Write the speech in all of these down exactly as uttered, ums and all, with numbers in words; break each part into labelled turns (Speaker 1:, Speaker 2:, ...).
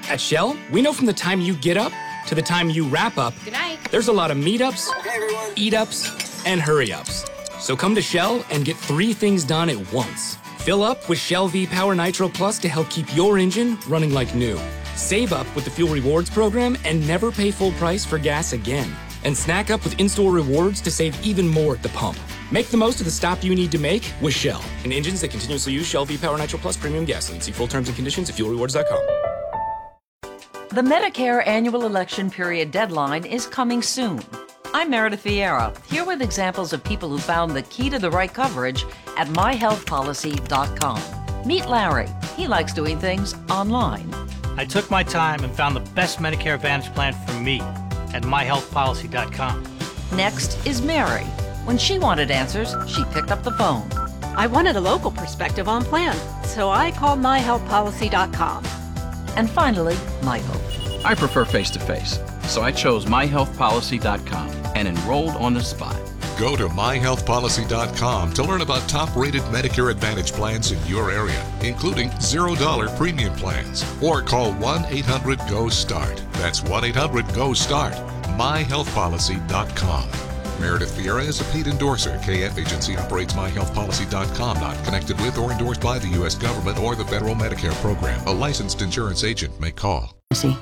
Speaker 1: At Shell, we know from the time you get up to the time you wrap up,
Speaker 2: Good night.
Speaker 1: There's a lot of meetups, hey eat-ups, and hurry-ups. So come to Shell and get three things done at once. Fill up with Shell V-Power Nitro Plus to help keep your engine running like new. Save up with the Fuel Rewards program and never pay full price for gas again. And snack up with in-store rewards to save even more at the pump. Make the most of the stop you need to make with Shell. And engines that continuously use Shell V-Power Nitro Plus premium gasoline. See full terms and conditions at fuel rewards dot com.
Speaker 3: The Medicare annual election period deadline is coming soon. I'm Meredith Vieira, here with examples of people who found the key to the right coverage at my health policy dot com. Meet Larry. He likes doing things online.
Speaker 4: I took my time and found the best Medicare Advantage plan for me at my health policy dot com.
Speaker 3: Next is Mary. When she wanted answers, she picked up the phone.
Speaker 5: I wanted a local perspective on plans, so I called my health policy dot com.
Speaker 3: And finally, Michael.
Speaker 6: I prefer face-to-face, so I chose my health policy dot com and enrolled on the spot.
Speaker 7: Go to my health policy dot com to learn about top-rated Medicare Advantage plans in your area, including zero dollar premium plans. Or call one eight hundred G O START. That's one eight hundred G O START. my health policy dot com. Meredith Vieira is a paid endorser. K F Agency operates my health policy dot com, not connected with or endorsed by the U S government or the federal Medicare program. A licensed insurance agent may call.
Speaker 3: See.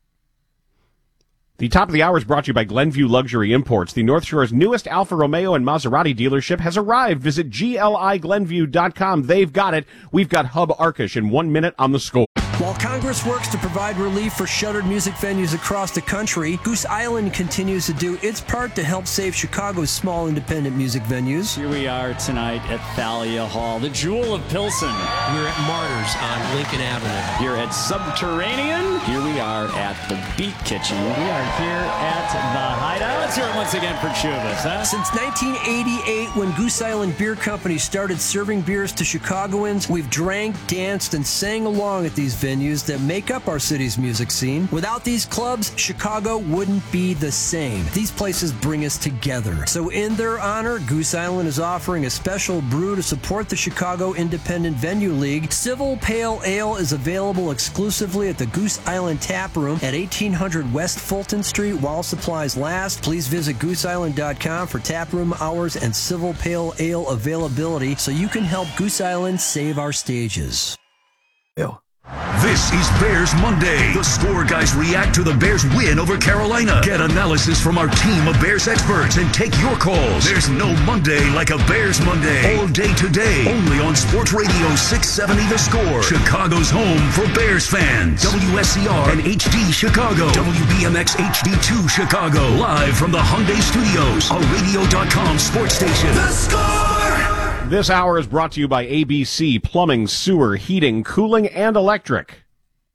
Speaker 8: The top of the hour is brought to you by Glenview Luxury Imports. The North Shore's newest Alfa Romeo and Maserati dealership has arrived. Visit G L I Glenview dot com. They've got it. We've got Hub Arkush in one minute on the score.
Speaker 9: While Congress works to provide relief for shuttered music venues across the country, Goose Island continues to do its part to help save Chicago's small independent music venues.
Speaker 10: Here we are tonight at Thalia Hall, the jewel of Pilsen.
Speaker 11: We're at Martyrs on Lincoln Avenue.
Speaker 10: Here at Subterranean. Here we are at the Beat Kitchen. We are here at the Hideout. Let's hear it once again for Chubas, huh?
Speaker 9: Since nineteen eighty-eight, when Goose Island Beer Company started serving beers to Chicagoans, we've drank, danced, and sang along at these venues that make up our city's music scene. Without these clubs, Chicago wouldn't be the same. These places bring us together. So in their honor, Goose Island is offering a special brew to support the Chicago Independent Venue League. Civil Pale Ale is available exclusively at the Goose Island Tap Room at eighteen hundred West Fulton Street while supplies last. Please visit goose island dot com for tap room hours and Civil Pale Ale availability so you can help Goose Island save our stages.
Speaker 12: Ew. This is Bears Monday. The Score guys react to the Bears' win over Carolina. Get analysis from our team of Bears experts and take your calls. There's no Monday like a Bears Monday. All day today. Only on Sports Radio six seventy The Score. Chicago's home for Bears fans. W S C R and H D Chicago. W B M X H D two Chicago. Live from the Hyundai Studios. A radio dot com sports station. The Score!
Speaker 8: This hour is brought to you by A B C Plumbing, Sewer, Heating, Cooling, and Electric.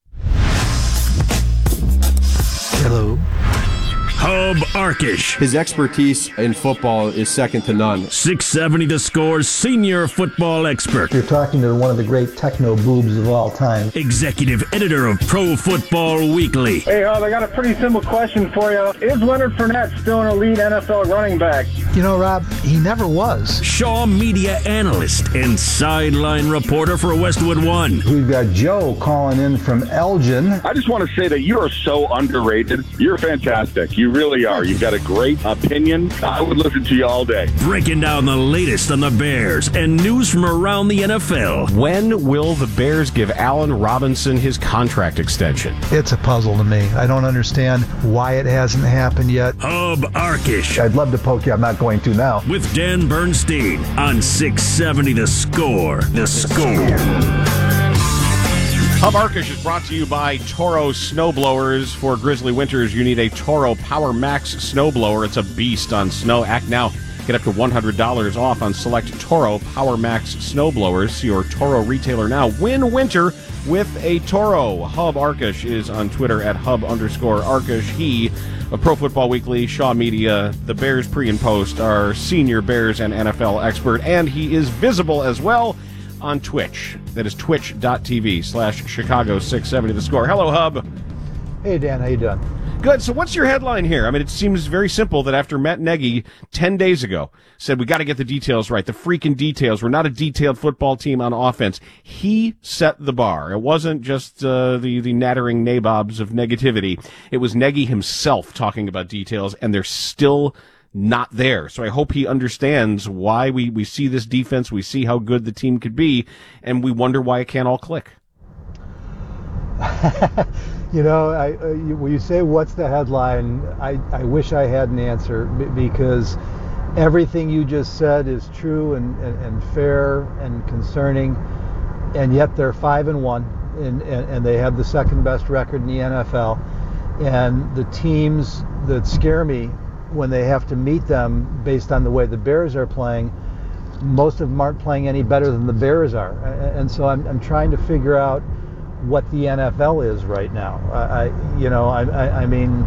Speaker 13: Hello.
Speaker 14: Hub Arkush.
Speaker 13: His expertise in football is second to none.
Speaker 14: six seventy The Score's senior football expert.
Speaker 15: You're talking to one of the great techno boobs of all time.
Speaker 14: Executive editor of Pro Football Weekly.
Speaker 16: Hey, Hub, I got a pretty simple question for you. Is Leonard Fournette still an elite N F L running back?
Speaker 15: You know, Rob, he never was.
Speaker 14: Shaw media analyst and sideline reporter for Westwood One.
Speaker 15: We've got Joe calling in from Elgin.
Speaker 16: I just want to say that you are so underrated. You're fantastic. You really are. You've got a great opinion. I would listen to you all day.
Speaker 14: Breaking down the latest on the Bears and news from around the N F L.
Speaker 8: When will the Bears give Allen Robinson his contract extension?
Speaker 15: It's a puzzle to me. I don't understand why it hasn't happened yet.
Speaker 14: Hub Arkush.
Speaker 15: I'd love to poke you. I'm not going to now.
Speaker 14: With Dan Bernstein on six seventy The Score. The Score.
Speaker 8: Hub Arkush is brought to you by Toro Snowblowers. For grizzly winters, you need a Toro Power Max snowblower. It's a beast on snow. Act now. Get up to one hundred dollars off on select Toro Power Max snowblowers. See your Toro retailer now. Win winter with a Toro. Hub Arkush is on Twitter at Hub underscore Arkush. He, of Pro Football Weekly, Shaw Media, the Bears pre and post, our senior Bears and N F L expert, and he is visible as well on Twitch. That is twitch dot t v slash Chicago six seventy The Score. Hello, Hub.
Speaker 15: Hey, Dan. How you doing?
Speaker 8: Good. So what's your headline here? I mean, it seems very simple that after Matt Nagy ten days ago said we got to get the details right, the freaking details. We're not a detailed football team on offense. He set the bar. It wasn't just uh, the, the nattering nabobs of negativity. It was Nagy himself talking about details, and they're still not there. So I hope he understands why we, we see this defense, we see how good the team could be, and we wonder why it can't all click.
Speaker 15: You know, I, uh, you, when you say what's the headline, I, I wish I had an answer b- because everything you just said is true and, and, and fair and concerning, and yet they're five and one, and, and, and they have the second best record in the N F L. And the teams that scare me when they have to meet them based on the way the Bears are playing, most of them aren't playing any better than the Bears are. And so I'm, I'm trying to figure out what the N F L is right now. I, you know, I, I, I mean,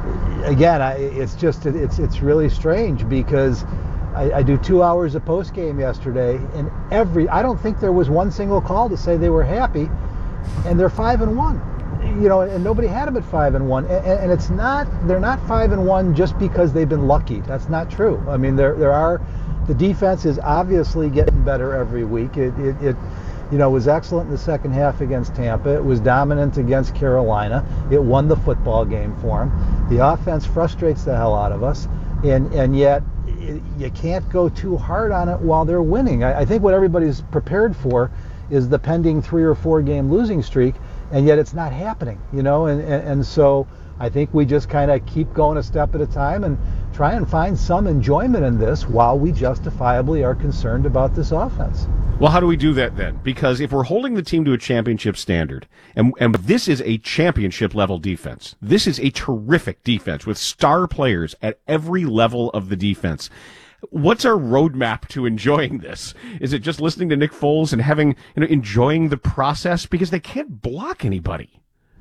Speaker 15: again, I, it's just, it's it's really strange because I, I do two hours of post game yesterday, and every, I don't think there was one single call to say they were happy, and they're five and one. You know, and nobody had them at five and one, and, and it's not, they're not five and one just because they've been lucky. That's not true. I mean, there there are, the defense is obviously getting better every week. It it. it You know, it was excellent in the second half against Tampa. It was dominant against Carolina. It won the football game for them. The offense frustrates the hell out of us, and and yet it, you can't go too hard on it while they're winning. I, I think what everybody's prepared for is the pending three or four game losing streak, and yet it's not happening. You know, and and, and so I think we just kind of keep going a step at a time and try and find some enjoyment in this while we justifiably are concerned about this offense.
Speaker 8: Well, how do we do that then? Because if we're holding the team to a championship standard, and, and this is a championship level defense, this is a terrific defense with star players at every level of the defense. What's our roadmap to enjoying this? Is it just listening to Nick Foles and having, you know, enjoying the process? Because they can't block anybody.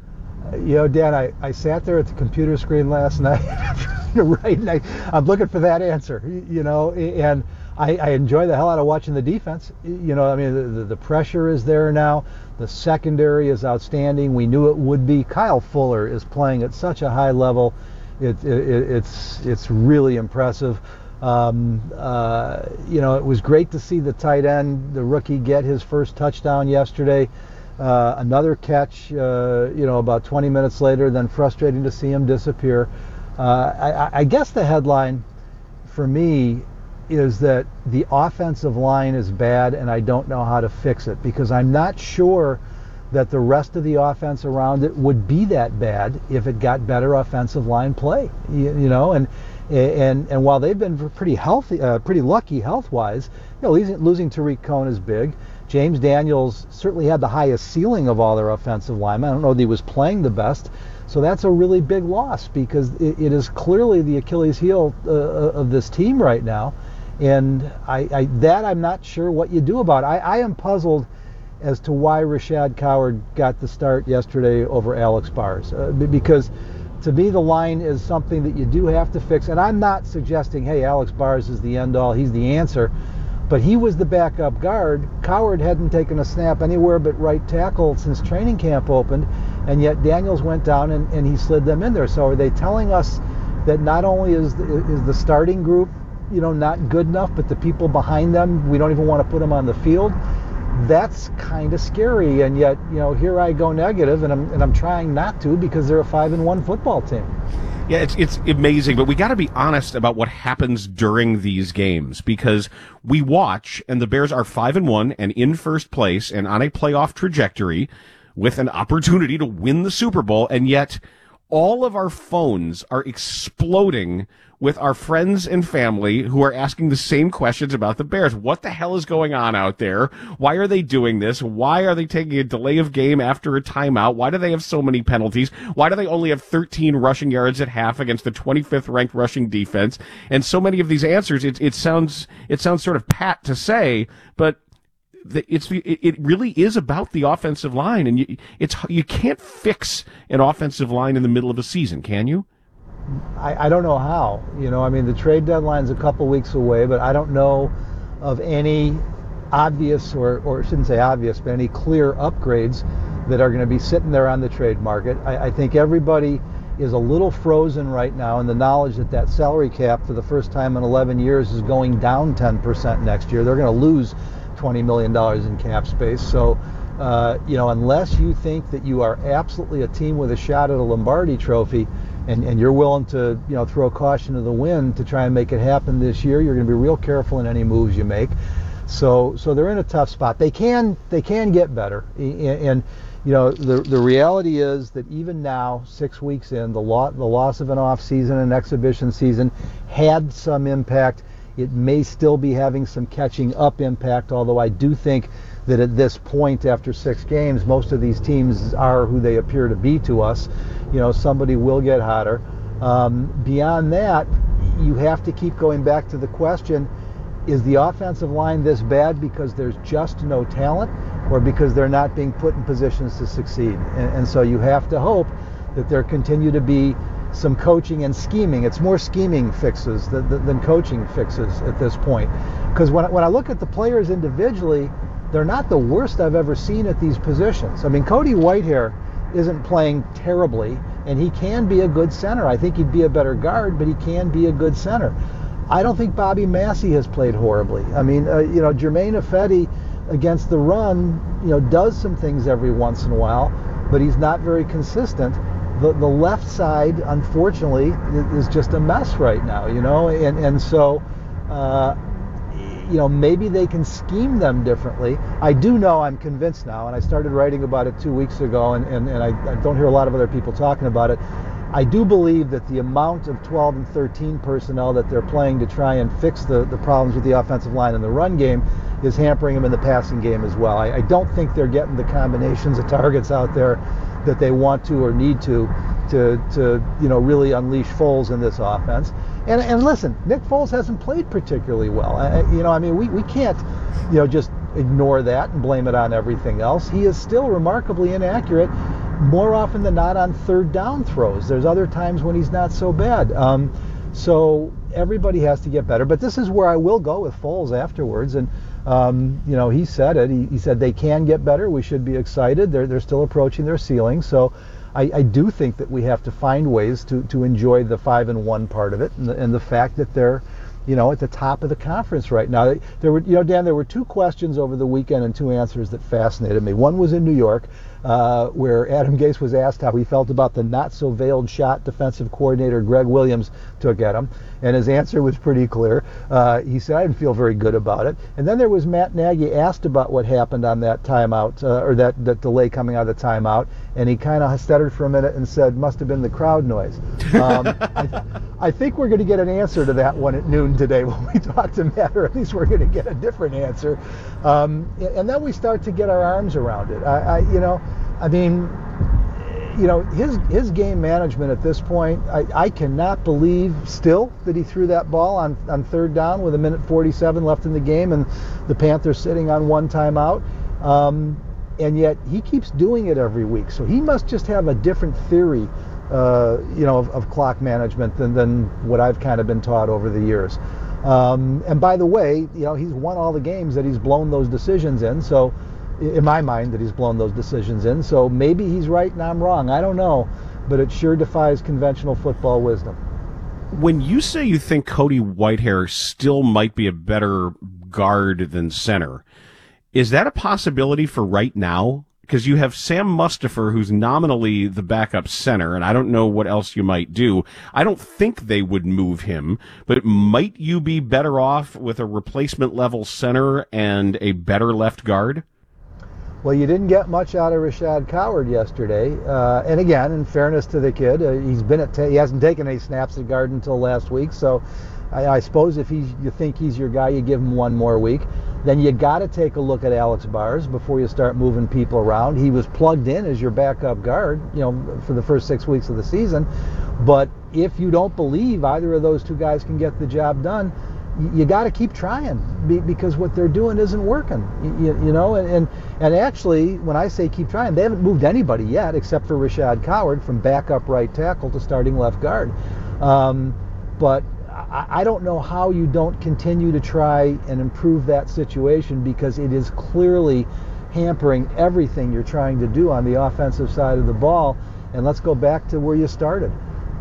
Speaker 15: You know, Dan, I, I sat there at the computer screen last night, right? And I, I'm looking for that answer, you know, and I, I enjoy the hell out of watching the defense. You know, I mean, the, the pressure is there now. The secondary is outstanding. We knew it would be. Kyle Fuller is playing at such a high level. It, it, it's it's really impressive. Um, uh, you know, it was great to see the tight end, the rookie, get his first touchdown yesterday. Uh, another catch, uh, you know, about twenty minutes later, then frustrating to see him disappear. Uh, I, I guess the headline for me is that the offensive line is bad and I don't know how to fix it, because I'm not sure that the rest of the offense around it would be that bad if it got better offensive line play, you, you know, and and and while they've been pretty healthy, uh, pretty lucky health-wise, you know, losing, losing Tariq Cohen is big. James Daniels certainly had the highest ceiling of all their offensive linemen. I don't know that he was playing the best, so that's a really big loss because it, it is clearly the Achilles heel uh, of this team right now. And I, I, that I'm not sure what you do about. I, I am puzzled as to why Rashad Coward got the start yesterday over Alex Bars. Uh, because to me the line is something that you do have to fix. And I'm not suggesting, hey, Alex Bars is the end-all, he's the answer. But he was the backup guard. Coward hadn't taken a snap anywhere but right tackle since training camp opened. And yet Daniels went down and, and he slid them in there. So are they telling us that not only is the, is the starting group, you know, not good enough, but the people behind them, we don't even want to put them on the field? That's kind of scary. And yet, you know, here I go negative, and I'm and I'm trying not to because they're a five and one football team.
Speaker 8: Yeah, it's it's amazing, but we got to be honest about what happens during these games, because we watch and the Bears are five and one and in first place and on a playoff trajectory with an opportunity to win the Super Bowl, and yet all of our phones are exploding with our friends and family who are asking the same questions about the Bears. What the hell is going on out there? Why are they doing this? Why are they taking a delay of game after a timeout? Why do they have so many penalties? Why do they only have thirteen rushing yards at half against the twenty-fifth ranked rushing defense? And so many of these answers, it, it sounds it sounds sort of pat to say, but it's it really is about the offensive line, and you, it's you can't fix an offensive line in the middle of a season, can you?
Speaker 15: I, I don't know how. You know, I mean, the trade deadline's a couple weeks away, but I don't know of any obvious, or, or I shouldn't say obvious, but any clear upgrades that are going to be sitting there on the trade market. I, I think everybody is a little frozen right now in the knowledge that that salary cap for the first time in eleven years is going down ten percent next year. They're going to lose twenty million dollars in cap space. So, uh, you know, unless you think that you are absolutely a team with a shot at a Lombardi trophy, and, and you're willing to, you know, throw caution to the wind to try and make it happen this year, you're going to be real careful in any moves you make. So, so they're in a tough spot. They can, they can get better, and, and you know, the the reality is that even now, six weeks in, the, lo- the loss of an off season, an exhibition season, had some impact. It may still be having some catching up impact, although I do think that at this point, after six games, most of these teams are who they appear to be to us. You know, somebody will get hotter. Um, beyond that, you have to keep going back to the question, is the offensive line this bad because there's just no talent, or because they're not being put in positions to succeed? And, and so you have to hope that there continue to be some coaching and scheming. It's more scheming fixes than, than coaching fixes at this point. Because when, when I look at the players individually, they're not the worst I've ever seen at these positions. I mean, Cody Whitehair isn't playing terribly, and he can be a good center. I think he'd be a better guard, but he can be a good center. I don't think Bobby Massey has played horribly. I mean, uh, you know, Germain Ifedi against the run, you know, does some things every once in a while, but he's not very consistent. The the left side, unfortunately, is just a mess right now, you know, and and so, uh, you know, maybe they can scheme them differently. I do know, I'm convinced now, and I started writing about it two weeks ago, and, and, and I, I don't hear a lot of other people talking about it. I do believe that the amount of twelve and thirteen personnel that they're playing to try and fix the, the problems with the offensive line in the run game is hampering them in the passing game as well. I, I don't think they're getting the combinations of targets out there that they want to or need to to to you know really unleash Foles in this offense. And and listen, Nick Foles hasn't played particularly well. I, you know, I mean, we, we can't you know just ignore that and blame it on everything else. He is still remarkably inaccurate, more often than not on third down throws. There's other times when he's not so bad. Um, so everybody has to get better. But this is where I will go with Foles afterwards. And um, you know, he said it. He, he said they can get better. We should be excited. They're they're still approaching their ceiling. So I, I do think that we have to find ways to to enjoy the five and one part of it, and the, and the fact that they're, you know, at the top of the conference right now. There were, you know, Dan, there were two questions over the weekend and two answers that fascinated me. One was in New York, uh, where Adam Gase was asked how he felt about the not-so-veiled shot defensive coordinator Greg Williams took at him, and his answer was pretty clear. Uh, he said, I didn't feel very good about it. And then there was Matt Nagy asked about what happened on that timeout, uh, or that, that delay coming out of the timeout, and he kind of stuttered for a minute and said, must have been the crowd noise. Um, I, I think we're going to get an answer to that one at noon today when we talk to Matt, or at least we're going to get a different answer. Um, and then we start to get our arms around it. I, I you know, I mean, you know, his his game management at this point, I, I cannot believe still that he threw that ball on, on third down with a minute forty-seven left in the game and the Panthers sitting on one timeout. Um, and yet he keeps doing it every week. So he must just have a different theory, uh, you know, of, of clock management than, than what I've kind of been taught over the years. Um, and by the way, you know, he's won all the games that he's blown those decisions in. So, in my mind, that he's blown those decisions in. So maybe he's right and I'm wrong. I don't know, but it sure defies conventional football wisdom.
Speaker 8: When you say you think Cody Whitehair still might be a better guard than center, is that a possibility for right now? Because you have Sam Mustipher, who's nominally the backup center, and I don't know what else you might do. I don't think they would move him, but might you be better off with a replacement-level center and a better left guard?
Speaker 15: Well, you didn't get much out of Rashad Coward yesterday. Uh, and again, in fairness to the kid, uh, he's been at t- he hasn't taken any snaps at guard until last week. So I, I suppose if he's, you think he's your guy, you give him one more week. Then you got to take a look at Alex Bars before you start moving people around. He was plugged in as your backup guard, you know, for the first six weeks of the season. But if you don't believe either of those two guys can get the job done, you, you got to keep trying, because what they're doing isn't working. You, you know, and, and and actually, when I say keep trying, they haven't moved anybody yet except for Rashad Coward from backup right tackle to starting left guard. Um, but I don't know how you don't continue to try and improve that situation, because it is clearly hampering everything you're trying to do on the offensive side of the ball. And let's go back to where you started.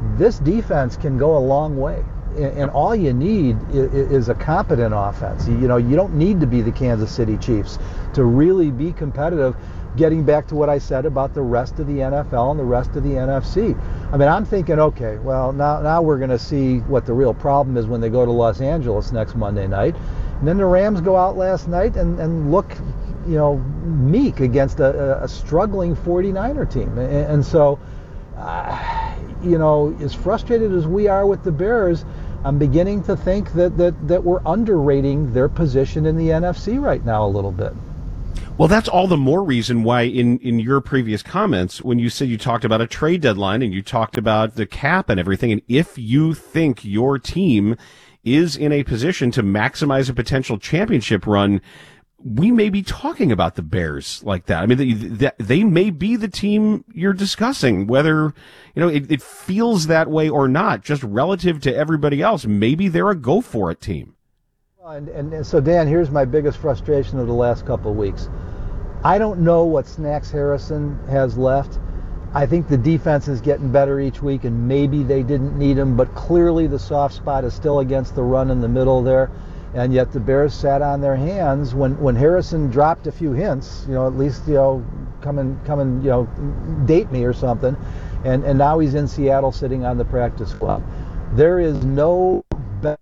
Speaker 15: this defense can go a long way. And all you need is a competent offense. You know, you don't need to be the Kansas City Chiefs to really be competitive, getting back to what I said about the rest of the N F L and the rest of the N F C. I mean, I'm thinking, okay, well, now now we're going to see what the real problem is when they go to Los Angeles next Monday night. And then the Rams go out last night and, and look, you know, meek against a, a struggling forty-niner team. And, and so, uh, you know, as frustrated as we are with the Bears, I'm beginning to think that, that, that we're underrating their position in the N F C right now a little bit.
Speaker 8: Well, that's all the more reason why in, in your previous comments, when you said you talked about a trade deadline and you talked about the cap and everything, and if you think your team is in a position to maximize a potential championship run, we may be talking about the Bears like that. I mean, they, they may be the team you're discussing, whether, you know, it, it feels that way or not, just relative to everybody else. Maybe they're a go-for-it team.
Speaker 15: And, and, and so, Dan, here's my biggest frustration of the last couple of weeks. I don't know what Snacks Harrison has left. I think the defense is getting better each week, and maybe they didn't need him, but clearly the soft spot is still against the run in the middle there. And yet the Bears sat on their hands when, when Harrison dropped a few hints, you know, at least, you know, come and, come and, you know, date me or something. And, and now he's in Seattle sitting on the practice squad. There is no better.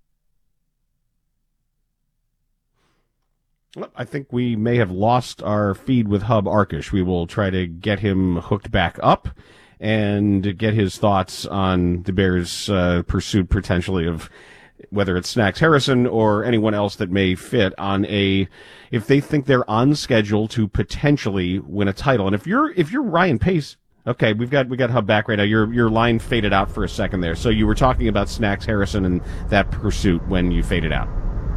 Speaker 8: I think we may have lost our feed with Hub Arkush. We will try to get him hooked back up and get his thoughts on the Bears' uh, pursuit potentially of whether it's Snacks Harrison or anyone else that may fit on a, if they think they're on schedule to potentially win a title. And if you're, if you're Ryan Pace, okay, we've got, we got Hub back right now. Your, your line faded out for a second there. So you were talking about Snacks Harrison and that pursuit when you faded out.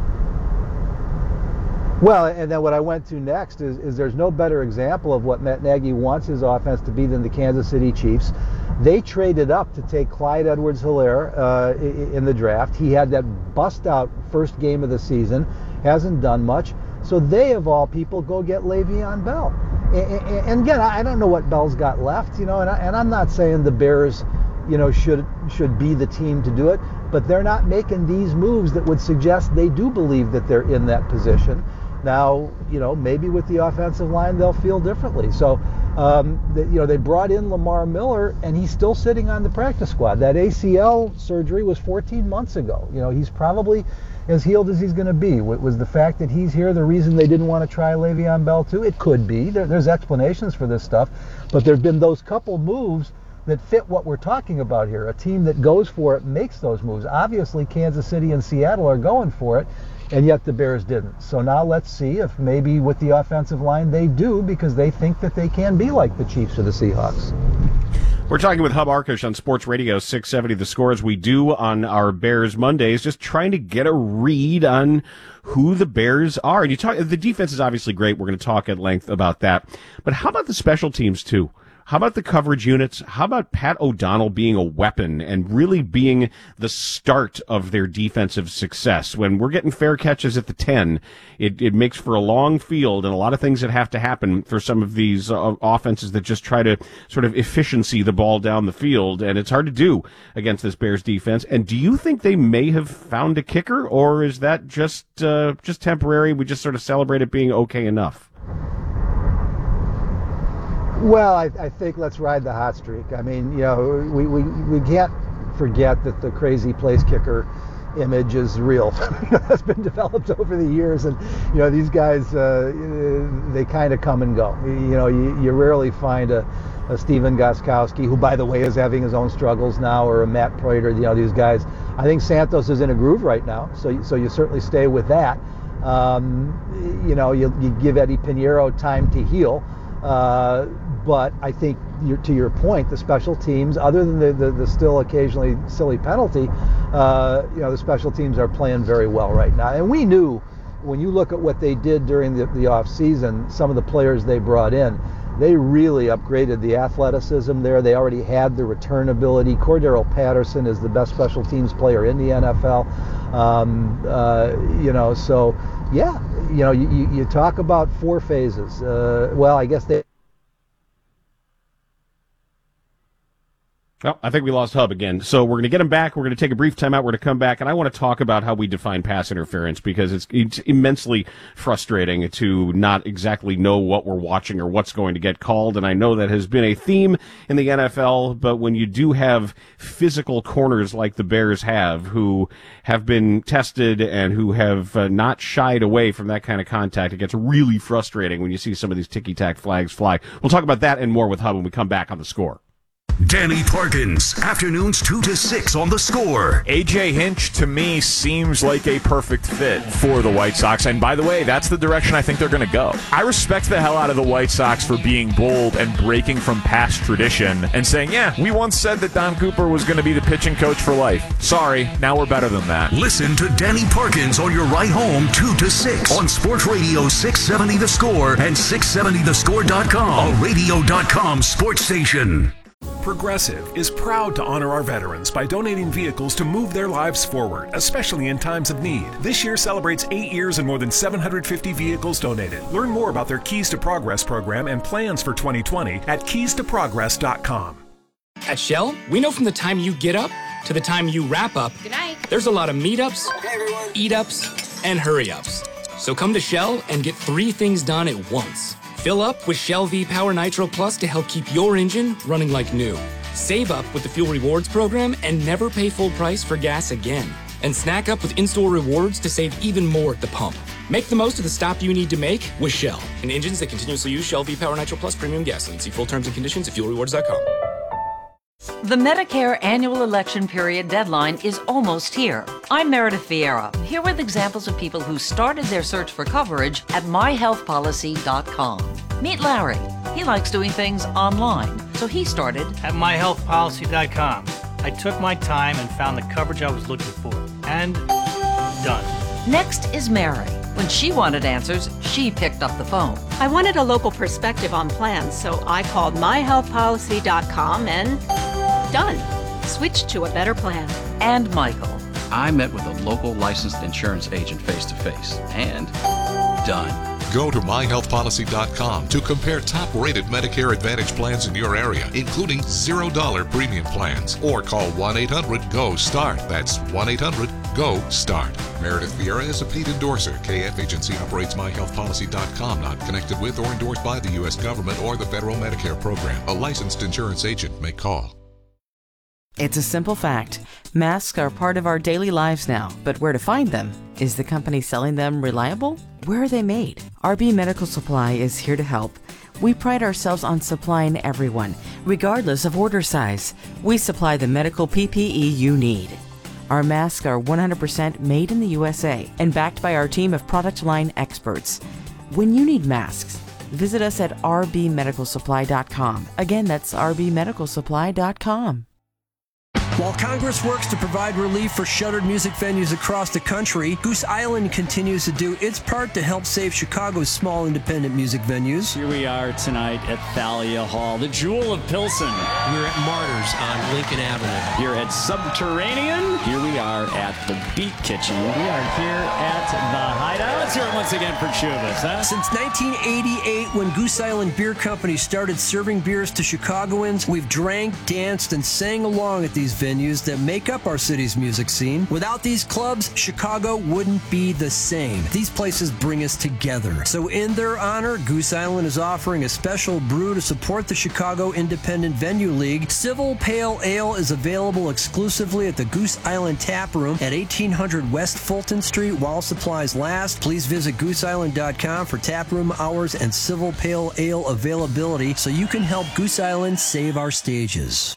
Speaker 15: Well, and then what I went to next is, is there's no better example of what Matt Nagy wants his offense to be than the Kansas City Chiefs. They traded up to take Clyde Edwards-Helaire uh, in the draft. He had that bust-out first game of the season, hasn't done much. So they, of all people, go get Le'Veon Bell. And, and again, I don't know what Bell's got left, you know, and, I, and I'm not saying the Bears, you know, should should be the team to do it, but they're not making these moves that would suggest they do believe that they're in that position. Now, you know, maybe with the offensive line they'll feel differently. So, um, the, you know, they brought in Lamar Miller, and he's still sitting on the practice squad. That A C L surgery was fourteen months ago. You know, he's probably as healed as he's going to be. Was the fact that he's here the reason they didn't want to try Le'Veon Bell too? It could be. There, there's explanations for this stuff, but there've been those couple moves that fit what we're talking about here. A team that goes for it makes those moves. Obviously, Kansas City and Seattle are going for it, and yet the Bears didn't. So now let's see if maybe with the offensive line they do, because they think that they can be like the Chiefs or the Seahawks.
Speaker 8: We're talking with Hub Arkush on Sports Radio six seventy The Score, as we do on our Bears Mondays, just trying to get a read on who the Bears are. And you talk, the defense is obviously great. We're going to talk at length about that. But how about the special teams too? How about the coverage units? How about Pat O'Donnell being a weapon and really being the start of their defensive success? When we're getting fair catches at the ten, it, it makes for a long field and a lot of things that have to happen for some of these uh, offenses that just try to sort of efficiency the ball down the field, and it's hard to do against this Bears defense. And do you think they may have found a kicker, or is that just uh, just temporary? We just sort of celebrate it being okay enough?
Speaker 15: Well, I, I think let's ride the hot streak. I mean, you know, we, we, we can't forget that the crazy place kicker image is real. That's been developed over the years, and you know, these guys, uh, they kind of come and go. You know, you, you rarely find a, a Steven Gostkowski, who, by the way, is having his own struggles now, or a Matt Prater. You know, these guys. I think Santos is in a groove right now, so so you certainly stay with that. Um, you know, you, you give Eddie Pinheiro time to heal. Uh, but I think you're, to your point, the special teams, other than the, the, the still occasionally silly penalty, uh, you know, the special teams are playing very well right now. And we knew, when you look at what they did during the, the off season, some of the players they brought in, they really upgraded the athleticism there. They already had the return ability. Cordero Patterson is the best special teams player in the N F L. Um, uh, you know, so yeah, you know, you, you, you talk about four phases. Uh, well, I guess they
Speaker 8: Well, I think we lost Hub again. So we're going to get him back. We're going to take a brief time out. We're going to come back, and I want to talk about how we define pass interference because it's, it's immensely frustrating to not exactly know what we're watching or what's going to get called. And I know that has been a theme in the N F L, but when you do have physical corners like the Bears have, who have been tested and who have uh, not shied away from that kind of contact, it gets really frustrating when you see some of these ticky-tack flags fly. We'll talk about that and more with Hub when we come back on The Score.
Speaker 12: Danny Parkins, afternoons two to six on The Score.
Speaker 2: A J Hinch, to me, seems like a perfect fit for the White Sox. And by the way, that's the direction I think they're going to go. I respect the hell out of the White Sox for being bold and breaking from past tradition and saying, yeah, we once said that Don Cooper was going to be the pitching coach for life. Sorry, now we're better than that.
Speaker 12: Listen to Danny Parkins on your ride home two to six on Sports Radio six seventy The Score and six seventy the score dot com, a radio dot com sports station.
Speaker 17: Progressive is proud to honor our veterans by donating vehicles to move their lives forward, especially in times of need. This year celebrates eight years and more than seven hundred fifty vehicles donated. Learn more about their Keys to Progress program and plans for twenty twenty at keys to progress dot com.
Speaker 1: At Shell, we know from the time you get up to the time you wrap up,
Speaker 18: Good night.
Speaker 1: There's a lot of meetups, hey eat-ups, and hurry-ups. So come to Shell and get three things done at once. Fill up with Shell V-Power Nitro Plus to help keep your engine running like new. Save up with the Fuel Rewards program and never pay full price for gas again. And snack up with in-store rewards to save even more at the pump. Make the most of the stop you need to make with Shell. And engines that continuously use Shell V-Power Nitro Plus Premium Gasoline. See full terms and conditions at fuel rewards dot com.
Speaker 3: The Medicare annual election period deadline is almost here. I'm Meredith Vieira, here with examples of people who started their search for coverage at my health policy dot com. Meet Larry. He likes doing things online, so he started
Speaker 4: at my health policy dot com. I took my time and found the coverage I was looking for. And done.
Speaker 3: Next is Mary. When she wanted answers, she picked up the phone.
Speaker 5: I wanted a local perspective on plans, so I called my health policy dot com and done. Switched to a better plan.
Speaker 3: And Michael.
Speaker 6: I met with a local licensed insurance agent face-to-face. And done.
Speaker 7: Go to my health policy dot com to compare top-rated Medicare Advantage plans in your area, including zero dollar premium plans. Or call one eight hundred G O START. That's one eight hundred G O START. Meredith Vieira is a paid endorser. K F Agency operates my health policy dot com, not connected with or endorsed by the U S government or the federal Medicare program. A licensed insurance agent may call.
Speaker 19: It's a simple fact. Masks are part of our daily lives now, but where to find them? Is the company selling them reliable? Where are they made? R B Medical Supply is here to help. We pride ourselves on supplying everyone, regardless of order size. We supply the medical P P E you need. Our masks are one hundred percent made in the U S A and backed by our team of product line experts. When you need masks, visit us at r b medical supply dot com. Again, that's r b medical supply dot com.
Speaker 9: While Congress works to provide relief for shuttered music venues across the country, Goose Island continues to do its part to help save Chicago's small independent music venues.
Speaker 10: Here we are tonight at Thalia Hall, the jewel of Pilsen.
Speaker 11: We're at Martyrs on Lincoln Avenue.
Speaker 10: Here at Subterranean. Here we are at the Beat Kitchen. We are here at the Hideout. Let's hear it once again for Chubas, huh?
Speaker 9: Since nineteen eighty-eight, when Goose Island Beer Company started serving beers to Chicagoans, we've drank, danced, and sang along at these venues that make up our city's music scene. Without these clubs, Chicago wouldn't be the same. These places bring us together. So in their honor, Goose Island is offering a special brew to support the Chicago Independent Venue League. Civil Pale Ale is available exclusively at the Goose Island Tap Room at eighteen hundred West Fulton Street while supplies last. Please visit goose island dot com for tap room hours and Civil Pale Ale availability so you can help Goose Island save our stages.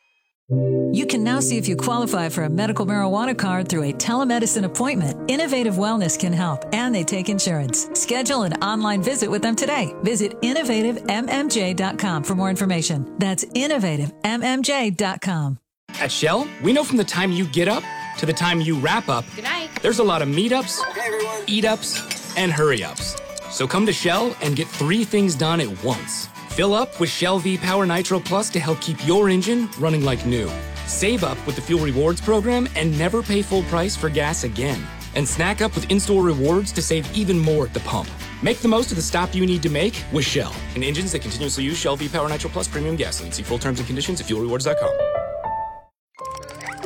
Speaker 20: You can now see if you qualify for a medical marijuana card through a telemedicine appointment. Innovative Wellness can help, and they take insurance. Schedule an online visit with them today. Visit innovative m m j dot com for more information. That's innovative m m j dot com.
Speaker 1: At Shell, we know from the time you get up to the time you wrap up,
Speaker 18: Good night.
Speaker 1: There's a lot of meetups, hey eat-ups, and hurry-ups. So come to Shell and get three things done at once. Fill up with Shell V-Power Nitro Plus to help keep your engine running like new. Save up with the Fuel Rewards program and never pay full price for gas again. And snack up with in-store rewards to save even more at the pump. Make the most of the stop you need to make with Shell. And engines that continuously use Shell V-Power Nitro Plus Premium Gasoline. See full terms and conditions at fuel rewards dot com.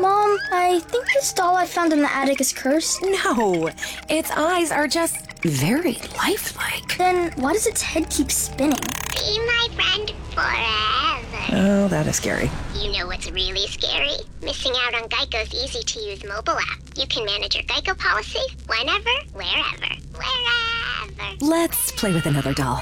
Speaker 18: Mom, I think this doll I found in the attic is cursed.
Speaker 21: No, its eyes are just very lifelike.
Speaker 18: Then why does its head keep spinning?
Speaker 22: Be my friend forever.
Speaker 21: Oh, that is scary.
Speaker 22: You know what's really scary? Missing out on Geico's easy-to-use mobile app. You can manage your Geico policy whenever, wherever, wherever.
Speaker 21: Let's play with another doll.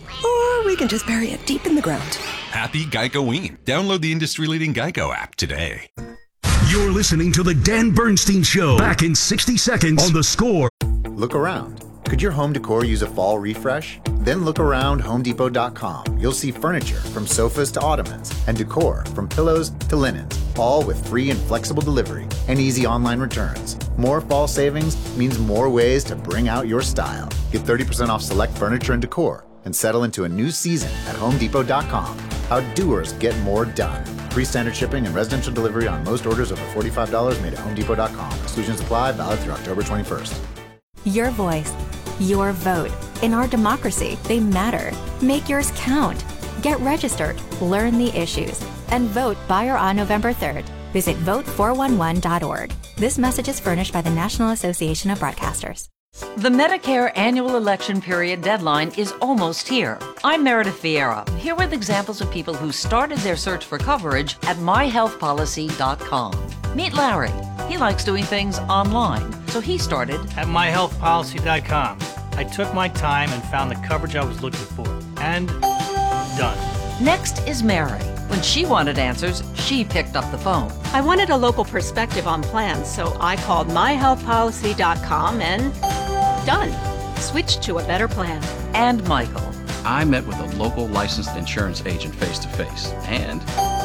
Speaker 21: Or we can just bury it deep in the ground.
Speaker 23: Happy Geico-ween. Download the industry-leading Geico app today.
Speaker 12: You're listening to The Dan Bernstein Show. Back in sixty seconds on The Score.
Speaker 24: Look around. Could your home decor use a fall refresh? Then look around Home Depot dot com. You'll see furniture from sofas to ottomans and decor from pillows to linens, all with free and flexible delivery and easy online returns. More fall savings means more ways to bring out your style. Get thirty percent off select furniture and decor and settle into a new season at Home Depot dot com. How doers get more done. Free standard shipping and residential delivery on most orders over forty-five dollars made at Home Depot dot com. Exclusions apply, valid through October twenty-first.
Speaker 25: Your voice, your vote. In our democracy, they matter. Make yours count. Get registered, learn the issues, and vote by or on November third. Visit vote four one one dot org. This message is furnished by the National Association of Broadcasters.
Speaker 3: The Medicare annual election period deadline is almost here. I'm Meredith Vieira, here with examples of people who started their search for coverage at my health policy dot com. Meet Larry. He likes doing things online, so he started
Speaker 4: at my health policy dot com. I took my time and found the coverage I was looking for. And done.
Speaker 3: Next is Mary. When she wanted answers, she picked up the phone.
Speaker 5: I wanted a local perspective on plans, so I called my health policy dot com and done. Switched to a better plan.
Speaker 3: And Michael.
Speaker 6: I met with a local licensed insurance agent face-to-face. And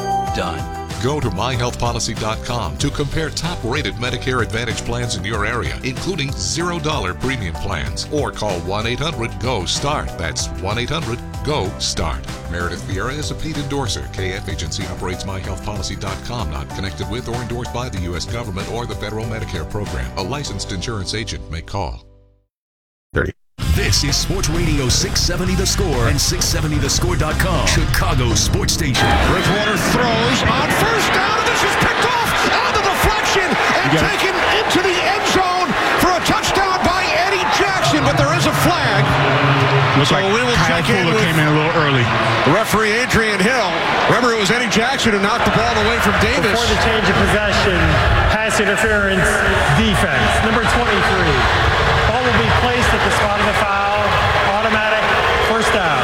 Speaker 6: done.
Speaker 7: Go to my health policy dot com to compare top-rated Medicare Advantage plans in your area, including zero dollar premium plans. Or call one eight hundred G O START. That's one eight hundred G O START. Meredith Vieira is a paid endorser. K F Agency operates my health policy dot com, not connected with or endorsed by the U S government or the federal Medicare program. A licensed insurance agent may call.
Speaker 12: thirty. This is Sports Radio six seventy The Score and six seventy the score dot com, Chicago Sports Station.
Speaker 26: Bridgewater throws on first down, and this is picked off on the deflection and taken into the end zone for a touchdown by Eddie Jackson, but there is a flag.
Speaker 27: Looks
Speaker 26: so
Speaker 27: like
Speaker 26: we will
Speaker 27: Kyle
Speaker 26: check in
Speaker 27: Fuller
Speaker 26: with
Speaker 27: came in a little early.
Speaker 26: Referee Adrian Hill. Remember, it was Eddie Jackson who knocked the ball away from Davis.
Speaker 28: Before the change of possession, pass interference, defense, number twenty-three. Ball will be placed at the spot of the foul. Automatic first down.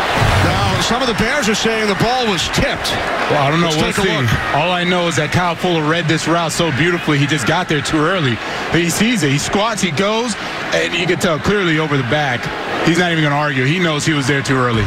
Speaker 26: Now, some of the Bears are saying the ball was tipped.
Speaker 27: Well, I don't know.
Speaker 26: Let's
Speaker 27: We'll
Speaker 26: take a
Speaker 27: see.
Speaker 26: look.
Speaker 27: All I know is that Kyle Fuller read this route so beautifully. He just got there too early. But he sees it. He squats. He goes, and you can tell clearly over the back. He's not even going to argue. He knows he was there too early.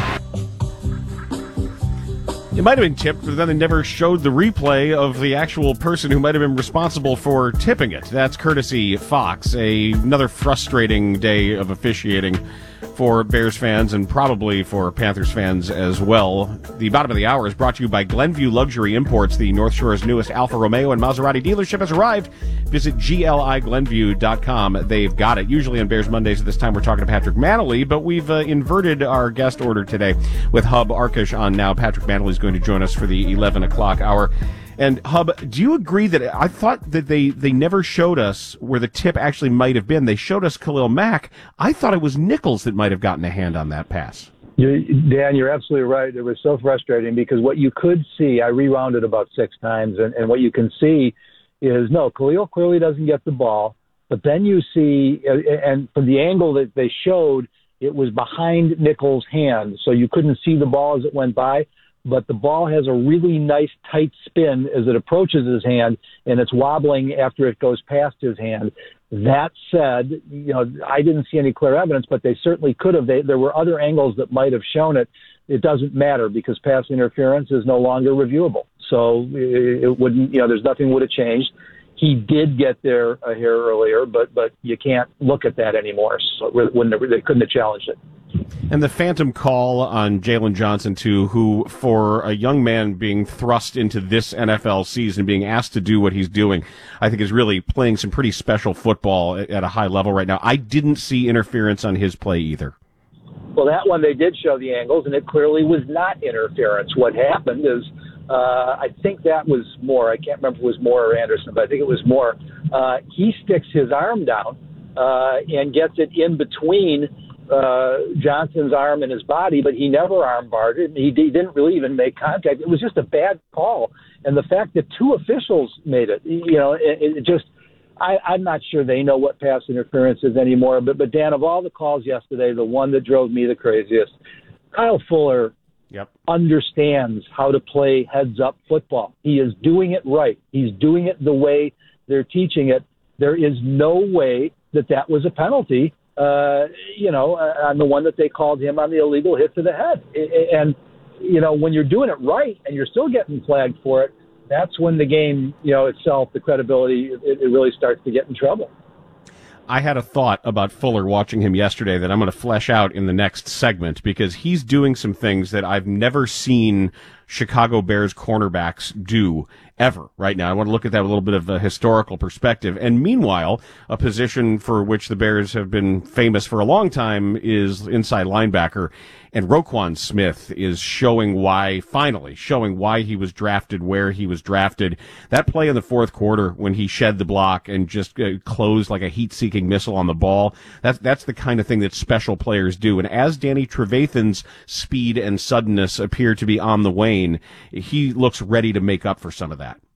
Speaker 8: It might have been tipped, but then they never showed the replay of the actual person who might have been responsible for tipping it. That's courtesy Fox. A, another frustrating day of officiating for Bears fans and probably for Panthers fans as well. The bottom of the hour is brought to you by Glenview Luxury Imports. The North Shore's newest Alfa Romeo and Maserati dealership has arrived. Visit G L I Glenview dot com. They've got it. Usually on Bears Mondays at this time we're talking to Patrick Manley, but we've uh, inverted our guest order today with Hub Arkush on now. Patrick Manley is going to join us for the eleven o'clock hour. And Hub, do you agree that I thought that they, they never showed us where the tip actually might have been? They showed us Khalil Mack. I thought it was Nichols that might have gotten a hand on that pass.
Speaker 29: You, Dan, you're absolutely right. It was so frustrating because what you could see, I rewound it about six times, and, and what you can see is, no, Khalil clearly doesn't get the ball, but then you see, and from the angle that they showed, it was behind Nichols' hand, so you couldn't see the ball as it went by. But the ball has a really nice tight spin as it approaches his hand, and it's wobbling after it goes past his hand. That said, you know, I didn't see any clear evidence, but they certainly could have. They, there were other angles that might have shown it. It doesn't matter because pass interference is no longer reviewable. So it, it wouldn't, you know, there's nothing would have changed. He did get there a hair earlier, but but you can't look at that anymore. So it wouldn't have, they couldn't have challenged it.
Speaker 8: And the phantom call on Jalen Johnson, too, who, for a young man being thrust into this N F L season, being asked to do what he's doing, I think is really playing some pretty special football at a high level right now. I didn't see interference on his play either.
Speaker 29: Well, that one they did show the angles, and it clearly was not interference. What happened is Uh, I think that was Moore. I can't remember if it was Moore or Anderson, but I think it was Moore. Uh, he sticks his arm down uh, and gets it in between uh, Johnson's arm and his body, but he never arm barred it. He, he didn't really even make contact. It was just a bad call. And the fact that two officials made it, you know, it, it just, I, I'm not sure they know what pass interference is anymore. But, but Dan, of all the calls yesterday, the one that drove me the craziest, Kyle Fuller
Speaker 8: yep.
Speaker 29: understands how to play heads-up football. He is doing it right. He's doing it the way they're teaching it. There is no way that that was a penalty, uh, you know, on the one that they called him on the illegal hit to the head. And, you know, when you're doing it right and you're still getting flagged for it, that's when the game, you know, itself, the credibility, it, it really starts to get in trouble.
Speaker 8: I had a thought about Fuller watching him yesterday that I'm going to flesh out in the next segment, because he's doing some things that I've never seen Chicago Bears cornerbacks do ever right now. I want to look at that with a little bit of a historical perspective. And meanwhile, a position for which the Bears have been famous for a long time is inside linebacker. And Roquan Smith is showing why, finally, showing why he was drafted where he was drafted. That play in the fourth quarter when he shed the block and just uh, closed like a heat-seeking missile on the ball, that's, that's the kind of thing that special players do. And as Danny Trevathan's speed and suddenness appear to be on the wane, he looks ready to make up for some of that.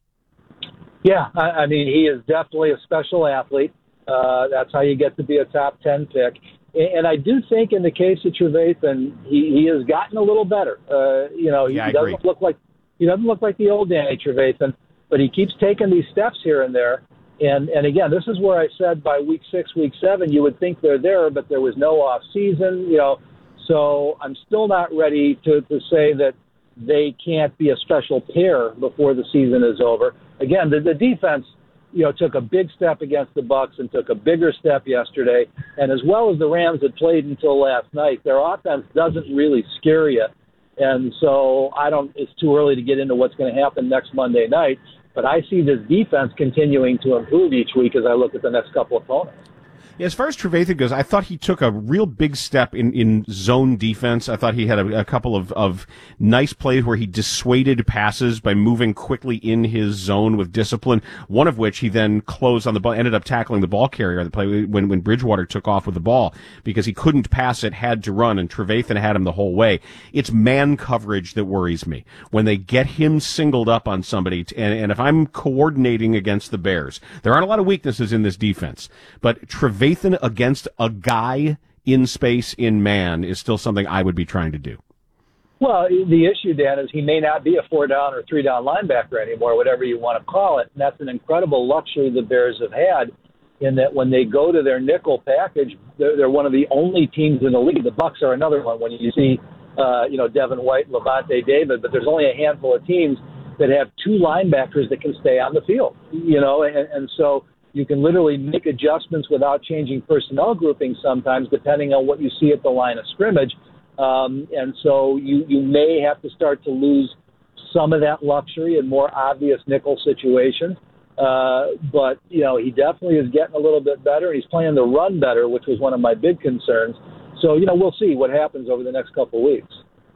Speaker 29: Yeah, I, I mean, he is definitely a special athlete. Uh, that's how you get to be a top ten pick. And I do think in the case of Trevathan, he, he has gotten a little better. Uh, you know, he,
Speaker 8: yeah,
Speaker 29: he doesn't
Speaker 8: agree.
Speaker 29: look like he doesn't look like the old Danny Trevathan, but he keeps taking these steps here and there. And and again, this is where I said by week six, week seven, you would think they're there, but there was no off season. You know, so I'm still not ready to, to say that they can't be a special pair before the season is over. Again, the, the defense, you know, took a big step against the Bucs and took a bigger step yesterday. And as well as the Rams had played until last night, their offense doesn't really scare you. And so I don't, it's too early to get into what's going to happen next Monday night. But I see this defense continuing to improve each week as I look at the next couple of opponents.
Speaker 8: As far as Trevathan goes, I thought he took a real big step in, in zone defense. I thought he had a, a couple of, of nice plays where he dissuaded passes by moving quickly in his zone with discipline, one of which he then closed on the ball, ended up tackling the ball carrier on the play when, when Bridgewater took off with the ball because he couldn't pass it, had to run, and Trevathan had him the whole way. It's man coverage that worries me. When they get him singled up on somebody, and, and if I'm coordinating against the Bears, there aren't a lot of weaknesses in this defense, but Trevathan against a guy in space in man is still something I would be trying to do.
Speaker 29: Well, the issue, Dan, is he may not be a four-down or three-down linebacker anymore, whatever you want to call it. And that's an incredible luxury the Bears have had in that when they go to their nickel package, they're, they're one of the only teams in the league. The Bucs are another one when you see, uh, you know, Devin White, Levante David, but there's only a handful of teams that have two linebackers that can stay on the field, you know, and, and so you can literally make adjustments without changing personnel grouping sometimes, depending on what you see at the line of scrimmage. Um, and so you, you may have to start to lose some of that luxury in more obvious nickel situations. Uh, but, you know, he definitely is getting a little bit better. He's playing the run better, which was one of my big concerns. So, you know, we'll see what happens over the next couple of weeks.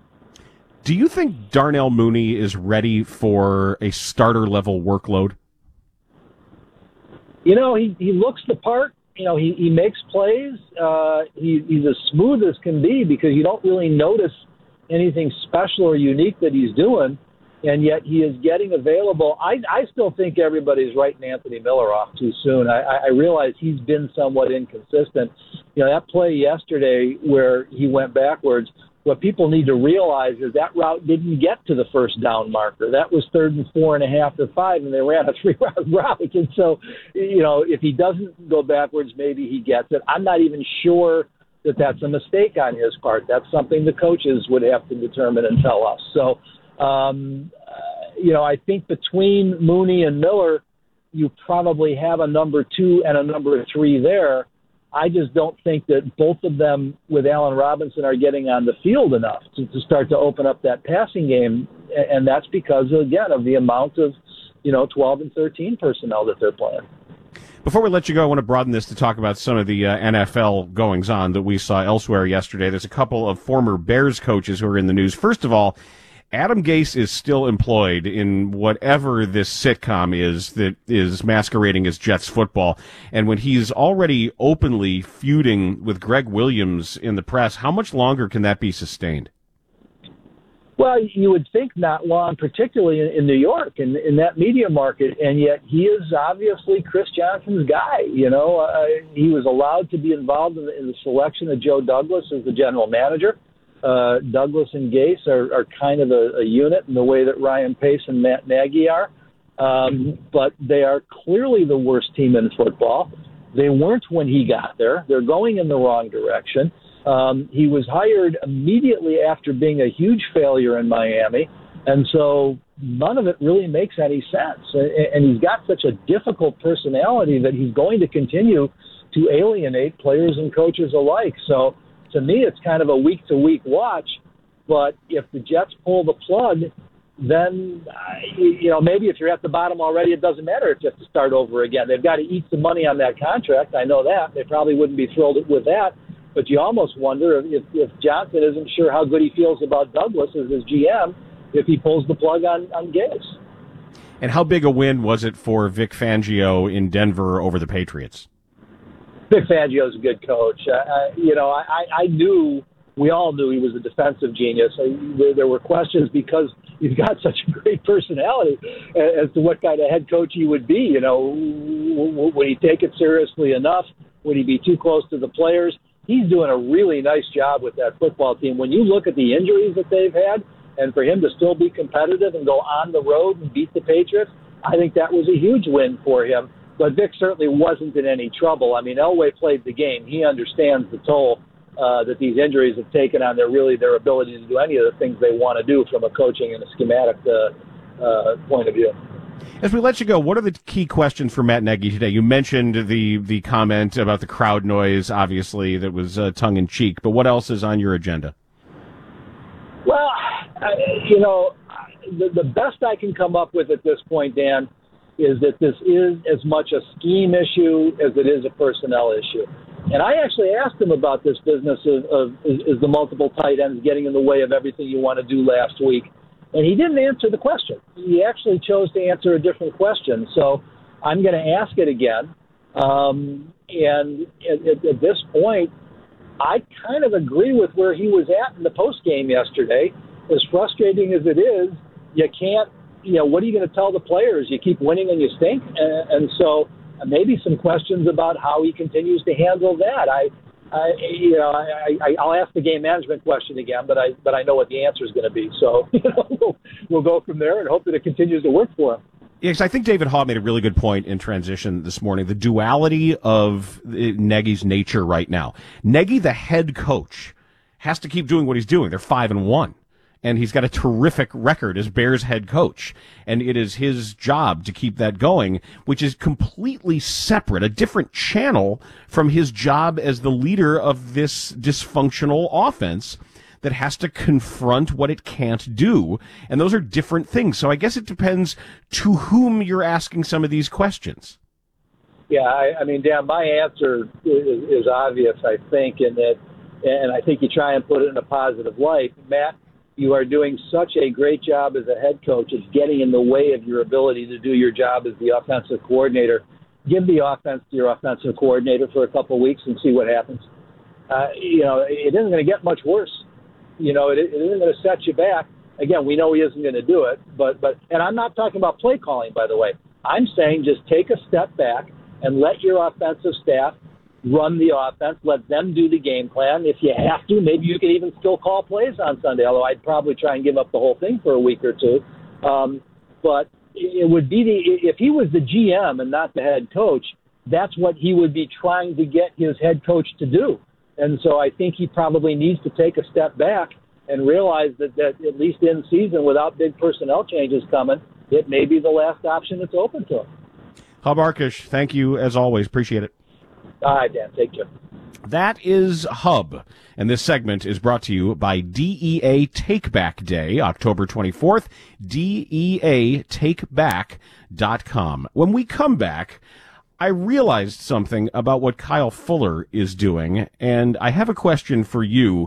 Speaker 8: Do you think Darnell Mooney is ready for a starter-level workload?
Speaker 29: You know, he, he looks the part. You know, he, he makes plays. Uh, he, he's as smooth as can be because you don't really notice anything special or unique that he's doing, and yet he is getting available. I, I still think everybody's writing Anthony Miller off too soon. I, I realize he's been somewhat inconsistent. You know, that play yesterday where he went backwards, what people need to realize is that route didn't get to the first down marker. That was third and four and a half or five, and they ran a three-route route. And so, you know, if he doesn't go backwards, maybe he gets it. I'm not even sure that that's a mistake on his part. That's something the coaches would have to determine and tell us. So, um, uh, you know, I think between Mooney and Miller, you probably have a number two and a number three there. I just don't think that both of them with Allen Robinson are getting on the field enough to, to start to open up that passing game. And that's because, again, of the amount of, you know, twelve and thirteen personnel that they're playing.
Speaker 8: Before we let you go, I want to broaden this to talk about some of the uh, N F L goings-on that we saw elsewhere yesterday. There's a couple of former Bears coaches who are in the news. First of all, Adam Gase is still employed in whatever this sitcom is that is masquerading as Jets football. And when he's already openly feuding with Greg Williams in the press, how much longer can that be sustained?
Speaker 29: Well, you would think not long, particularly in, in New York, in, in that media market, and yet he is obviously Chris Johnson's guy. You know, uh, he was allowed to be involved in the, in the selection of Joe Douglas as the general manager. Uh, Douglas and Gase are, are kind of a, a unit in the way that Ryan Pace and Matt Nagy are, um, but they are clearly the worst team in football. They weren't when he got there. They're going in the wrong direction. Um, he was hired immediately after being a huge failure in Miami, and so none of it really makes any sense. And, and he's got such a difficult personality that he's going to continue to alienate players and coaches alike. So to me, it's kind of a week-to-week watch, but if the Jets pull the plug, then, uh, you know, maybe if you're at the bottom already, it doesn't matter if you have to start over again. They've got to eat some money on that contract. I know that. They probably wouldn't be thrilled with that. But you almost wonder if, if Johnson isn't sure how good he feels about Douglas as his G M if he pulls the plug on, on Gase.
Speaker 8: And how big a win was it for Vic Fangio in Denver over the Patriots?
Speaker 29: Vic Fangio's a good coach. Uh, you know, I, I knew, we all knew he was a defensive genius. I, there, there were questions because he's got such a great personality as to what kind of head coach he would be. You know, would he take it seriously enough? Would he be too close to the players? He's doing a really nice job with that football team. When you look at the injuries that they've had, and for him to still be competitive and go on the road and beat the Patriots, I think that was a huge win for him. But Vic certainly wasn't in any trouble. I mean, Elway played the game. He understands the toll uh, that these injuries have taken on their really their ability to do any of the things they want to do from a coaching and a schematic uh, uh, point of view.
Speaker 8: As we let you go, what are the key questions for Matt Nagy today? You mentioned the the comment about the crowd noise, obviously, that was uh, tongue-in-cheek, but what else is on your agenda?
Speaker 29: Well, I, you know, the, the best I can come up with at this point, Dan, is that this is as much a scheme issue as it is a personnel issue. And I actually asked him about this business of, of is, is the multiple tight ends getting in the way of everything you want to do last week. And he didn't answer the question. He actually chose to answer a different question. So I'm going to ask it again. Um, and at, at, at this point, I kind of agree with where he was at in the postgame yesterday. As frustrating as it is, you can't, you know, what are you going to tell the players? You keep winning and you stink? And, and so maybe some questions about how he continues to handle that. I, I, you know, I, I, I'll ask the game management question again, but I, but I know what the answer is going to be. So you know, we'll, we'll go from there and hope that it continues to work for him.
Speaker 8: Yes, I think David Haugh made a really good point in transition this morning. The duality of Nagy's nature right now. Nagy, the head coach, has to keep doing what he's doing. They're five and one. And he's got a terrific record as Bears head coach. And it is his job to keep that going, which is completely separate, a different channel from his job as the leader of this dysfunctional offense that has to confront what it can't do. And those are different things. So I guess it depends to whom you're asking some of these questions.
Speaker 29: Yeah, I, I mean, Dan, my answer is, is obvious, I think, in that, and I think you try and put it in a positive light. Matt, you are doing such a great job as a head coach. It's getting in the way of your ability to do your job as the offensive coordinator. Give the offense to your offensive coordinator for a couple of weeks and see what happens. Uh, you know, it isn't going to get much worse. You know, it, it isn't going to set you back. Again, we know he isn't going to do it, but, but, and I'm not talking about play calling, by the way. I'm saying just take a step back and let your offensive staff run the offense, let them do the game plan. If you have to, maybe you could even still call plays on Sunday, although I'd probably try and give up the whole thing for a week or two. Um, but it would be the, if he was the G M and not the head coach, that's what he would be trying to get his head coach to do. And so I think he probably needs to take a step back and realize that, that at least in season, without big personnel changes coming, it may be the last option that's open to him.
Speaker 8: Hub Arkush, thank you as always. Appreciate it.
Speaker 29: All right, Dan. Take care.
Speaker 8: That is Hub, and this segment is brought to you by D E A Take Back Day, October twenty-fourth, D E A take back dot com. When we come back, I realized something about what Kyle Fuller is doing, and I have a question for you.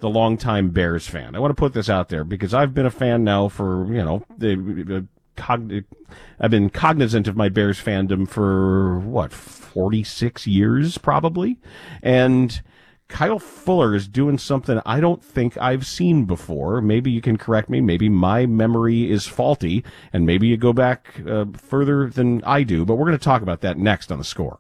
Speaker 8: the longtime Bears fan. I want to put this out there because I've been a fan now for, you know, the, cogn- I've been cognizant of my Bears fandom for, what, forty-six years probably? And Kyle Fuller is doing something I don't think I've seen before. Maybe you can correct me. Maybe my memory is faulty, and maybe you go back uh, further than I do. But we're going to talk about that next on The Score.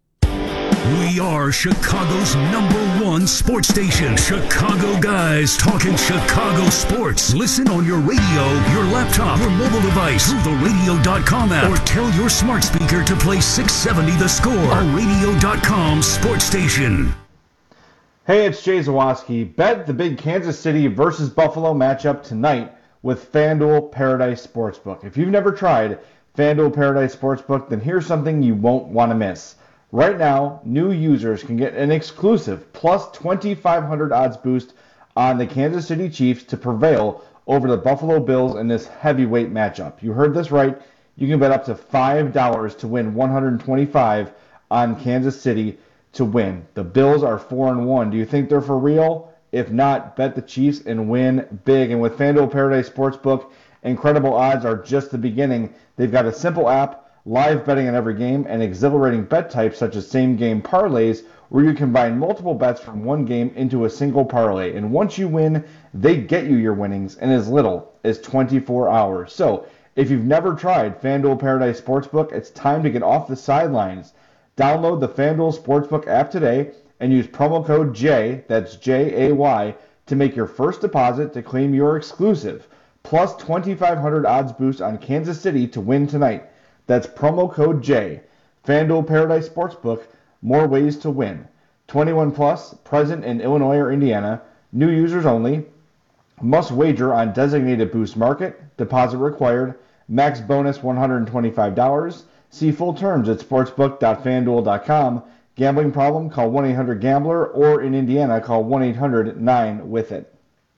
Speaker 12: We are Chicago's number one sports station. Chicago guys talking Chicago sports. Listen on your radio, your laptop, your mobile device, through the radio dot com app, or tell your smart speaker to play six seventy The Score, our radio dot com sports station.
Speaker 2: Hey, it's Jay Zawoski. Bet the big Kansas City versus Buffalo matchup tonight with FanDuel Paradise Sportsbook. If you've never tried FanDuel Paradise Sportsbook, then here's something you won't want to miss. Right now, new users can get an exclusive plus twenty-five hundred odds boost on the Kansas City Chiefs to prevail over the Buffalo Bills in this heavyweight matchup. You heard this right. You can bet up to five dollars to win one hundred twenty-five dollars on Kansas City to win. The Bills are four and one. Do you think they're for real? If not, bet the Chiefs and win big. And with FanDuel Paradise Sportsbook, incredible odds are just the beginning. They've got a simple app, live betting on every game, and exhilarating bet types such as same-game parlays, where you combine multiple bets from one game into a single parlay. And once you win, they get you your winnings in as little as twenty-four hours. So, if you've never tried FanDuel Paradise Sportsbook, it's time to get off the sidelines. Download the FanDuel Sportsbook app today and use promo code J, that's J A Y, to make your first deposit to claim your exclusive plus twenty-five hundred odds boost on Kansas City to win tonight. That's promo code J. FanDuel Paradise Sportsbook, more ways to win. twenty-one plus, present in Illinois or Indiana, new users only, must wager on designated boost market, deposit required, max bonus one hundred twenty-five dollars. See full terms at sportsbook dot fan duel dot com. Gambling problem? Call one eight hundred gambler, or in Indiana, call one eight hundred nine with it.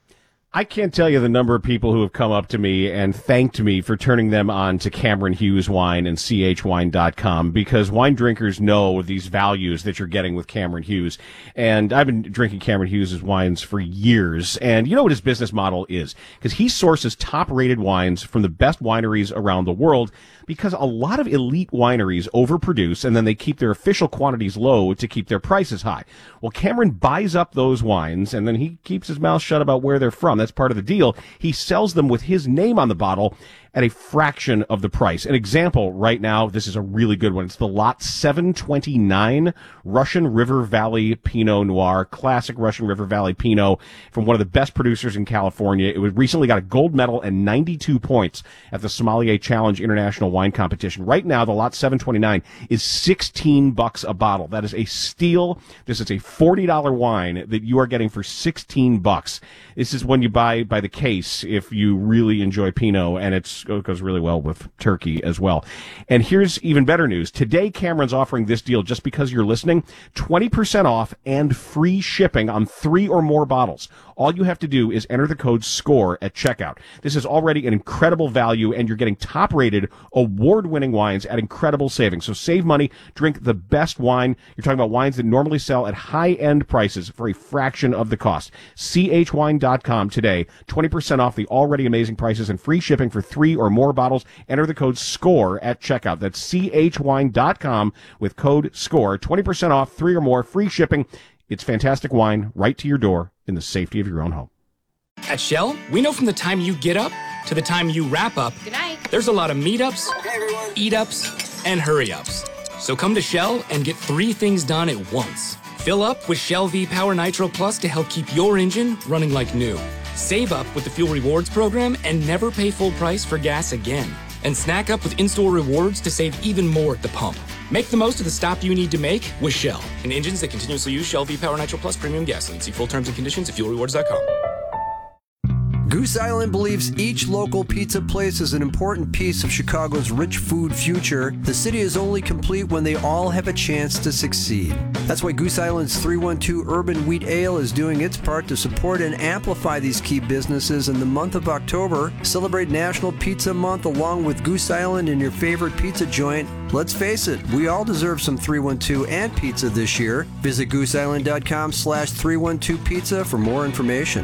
Speaker 8: I can't tell you the number of people who have come up to me and thanked me for turning them on to Cameron Hughes Wine and C H wine dot com, because wine drinkers know these values that you're getting with Cameron Hughes. And I've been drinking Cameron Hughes' wines for years. And you know what his business model is? Because he sources top-rated wines from the best wineries around the world, because a lot of elite wineries overproduce and then they keep their official quantities low to keep their prices high. Well, Cameron buys up those wines and then he keeps his mouth shut about where they're from. That's part of the deal. He sells them with his name on the bottle at a fraction of the price. An example right now, this is a really good one. It's the Lot seven twenty-nine Russian River Valley Pinot Noir, classic Russian River Valley Pinot from one of the best producers in California. It was recently got a gold medal and ninety-two points at the Sommelier Challenge International Wine Competition. Right now, the Lot seven twenty-nine is sixteen bucks a bottle. That is a steal. This is a forty dollars wine that you are getting for sixteen bucks. This is when you buy by the case if you really enjoy Pinot, and it's it goes really well with turkey as well. And here's even better news. Today, Cameron's offering this deal just because you're listening, twenty percent off and free shipping on three or more bottles. All you have to do is enter the code SCORE at checkout. This is already an incredible value, and you're getting top-rated, award-winning wines at incredible savings. So save money, drink the best wine. You're talking about wines that normally sell at high-end prices for a fraction of the cost. C H wine dot com today. twenty percent off the already amazing prices and free shipping for three or more bottles. Enter the code SCORE at checkout. That's C H wine dot com with code SCORE. twenty percent off, three or more, free shipping. It's fantastic wine right to your door in the safety of your own home.
Speaker 1: At Shell, we know from the time you get up to the time you wrap up,
Speaker 10: Good night.
Speaker 1: There's a lot of meetups, hey eat-ups, and hurry-ups. So come to Shell and get three things done at once. Fill up with Shell V-Power Nitro Plus to help keep your engine running like new. Save up with the Fuel Rewards program and never pay full price for gas again. And snack up with in-store rewards to save even more at the pump. Make the most of the stop you need to make with Shell. And engines that continuously use Shell V-Power Nitro Plus Premium Gasoline. See full terms and conditions at fuel rewards dot com.
Speaker 9: Goose Island believes each local pizza place is an important piece of Chicago's rich food future. The city is only complete when they all have a chance to succeed. That's why Goose Island's three one two Urban Wheat Ale is doing its part to support and amplify these key businesses in the month of October. Celebrate National Pizza Month along with Goose Island and your favorite pizza joint. Let's face it, we all deserve some three one two and pizza this year. Visit gooseisland.com slash 312 pizza for more information.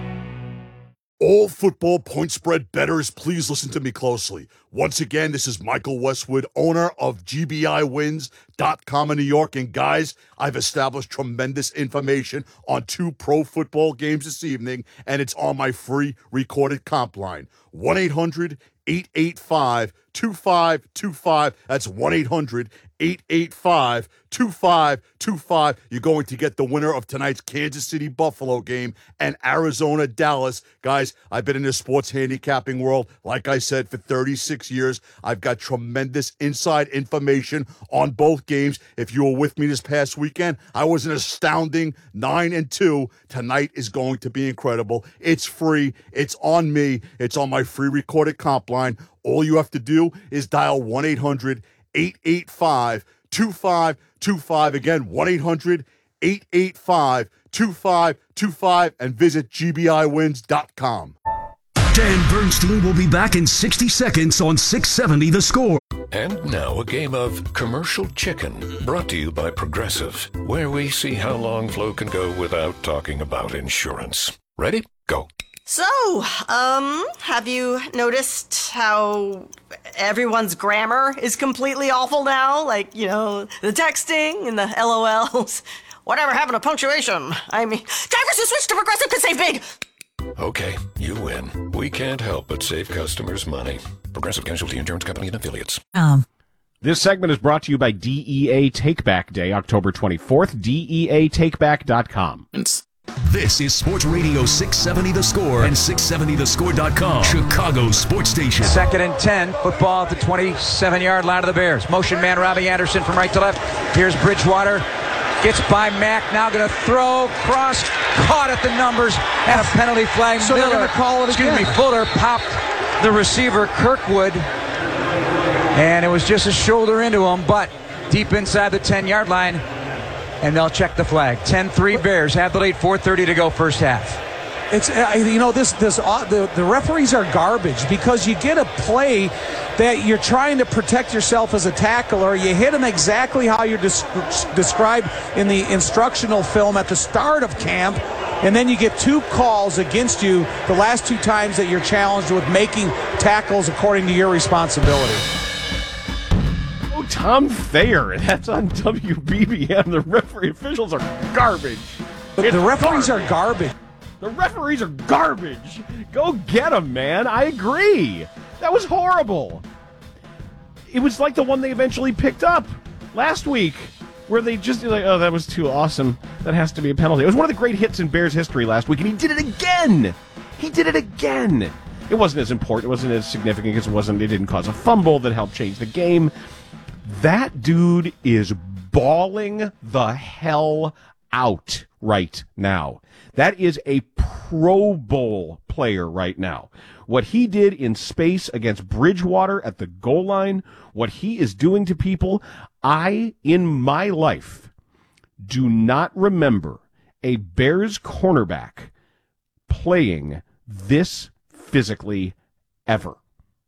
Speaker 10: All football point spread bettors, please listen to me closely. Once again, this is Michael Westwood, owner of G B I wins dot com in New York. And guys, I've established tremendous information on two pro football games this evening, and it's on my free recorded comp line. one eight hundred eight eight five two five two five. That's one eight hundred eight eight five two five two five. You're going to get the winner of tonight's Kansas City Buffalo game and Arizona Dallas. Guys, I've been in the sports handicapping world, like I said, for thirty-six years. I've got tremendous inside information on both games. If you were with me this past weekend, I was an astounding nine and two. Tonight is going to be incredible. It's free. It's on me. It's on my free recorded comp line. All you have to do is dial one eight hundred eight eight five two five two five. Again, one eight hundred eight eight five two five two five and visit G B I wins dot com.
Speaker 12: Dan Bernstein will be back in sixty seconds on six seventy The Score.
Speaker 11: And now a game of Commercial Chicken, brought to you by Progressive, where we see how long Flo can go without talking about insurance. Ready? Go.
Speaker 13: So, um, have you noticed how everyone's grammar is completely awful now? Like, you know, the texting and the L O Ls. Whatever happened to punctuation? I mean, drivers who switch to Progressive could save big.
Speaker 11: Okay, you win. We can't help but save customers money. Progressive Casualty Insurance Company and Affiliates.
Speaker 20: Um.
Speaker 8: This segment is brought to you by D E A Takeback Day, October twenty-fourth, D E A takeback dot com.
Speaker 12: This is Sports Radio six seventy The Score and six seventy the score dot com, Chicago's sports station.
Speaker 14: Second and ten, football at the twenty-seven-yard line of the Bears. Motion man Robbie Anderson from right to left. Here's Bridgewater. Gets by Mack, now going to throw, cross, caught at the numbers, and a penalty flag.
Speaker 26: So
Speaker 14: Miller,
Speaker 26: they're going to call it
Speaker 14: excuse
Speaker 26: again.
Speaker 14: me, Fuller popped the receiver, Kirkwood, and it was just a shoulder into him, but deep inside the ten-yard line, and they'll check the flag. ten three Bears, have the lead, four thirty to go first half.
Speaker 26: It's uh, you know this this uh, the the referees are garbage because you get a play that you're trying to protect yourself as a tackler. You hit them exactly how you're des- described in the instructional film at the start of camp, and then you get two calls against you the last two times that you're challenged with making tackles according to your responsibility.
Speaker 8: Oh, Tom Thayer, that's on W B B M. The referee officials are garbage.
Speaker 26: The, the referees are garbage.
Speaker 8: The referees are garbage. Go get them, man. I agree. That was horrible. It was like the one they eventually picked up last week, where they just like, oh, that was too awesome. That has to be a penalty. It was one of the great hits in Bears history last week, and he did it again. He did it again. It wasn't as important. It wasn't as significant because it wasn't. It didn't cause a fumble that helped change the game. That dude is bawling the hell out right now. That is a Pro Bowl player right now. What he did in space against Bridgewater at the goal line, what he is doing to people, I, in my life, do not remember a Bears cornerback playing this physically ever.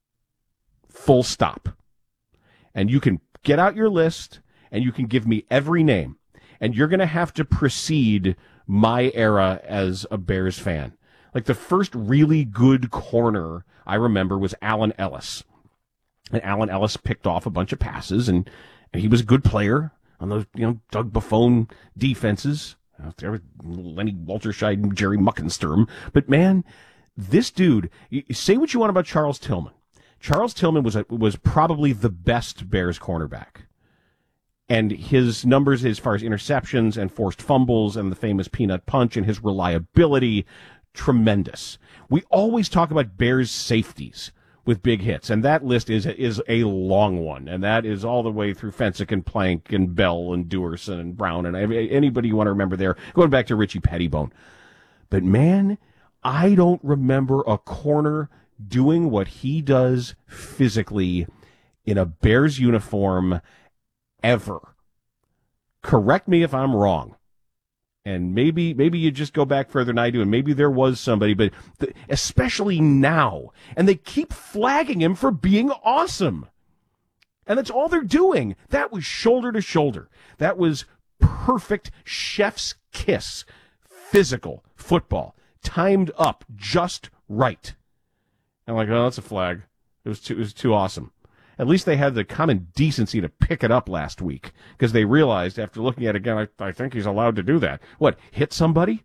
Speaker 8: Full stop. And you can get out your list, and you can give me every name, and you're going to have to precede my era as a Bears fan. Like, the first really good corner I remember was Allen Ellis. And Allen Ellis picked off a bunch of passes, and, and he was a good player on those, you know, Doug Buffone defenses. There was Lenny Walterscheid and Jerry Muckensturm. But, man, this dude, say what you want about Charles Tillman. Charles Tillman was a, was probably the best Bears cornerback. And his numbers as far as interceptions and forced fumbles and the famous peanut punch and his reliability, tremendous. We always talk about Bears safeties with big hits, and that list is is a long one, and that is all the way through Fensick and Plank and Bell and Dewerson and Brown and anybody you want to remember there, going back to Richie Pettibone. But, man, I don't remember a corner doing what he does physically in a Bears uniform ever. Correct me if I'm wrong. And maybe maybe you just go back further than I do, and maybe there was somebody, but th- especially now. And they keep flagging him for being awesome. And that's all they're doing. That was shoulder to shoulder. That was perfect chef's kiss. Physical football. Timed up just right. And I'm like, oh, that's a flag. It was too, it was too awesome. At least they had the common decency to pick it up last week, because they realized after looking at it again, I, I think he's allowed to do that. What, hit somebody?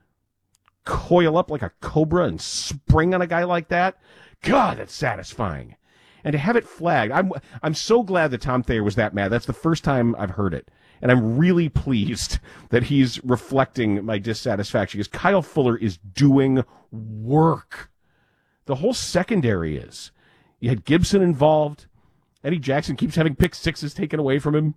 Speaker 8: Coil up like a cobra and spring on a guy like that? God, that's satisfying. And to have it flagged, I'm I'm so glad that Tom Thayer was that mad. That's the first time I've heard it. And I'm really pleased that he's reflecting my dissatisfaction, because Kyle Fuller is doing work. The whole secondary is. You had Gibson involved. Eddie Jackson keeps having pick sixes taken away from him.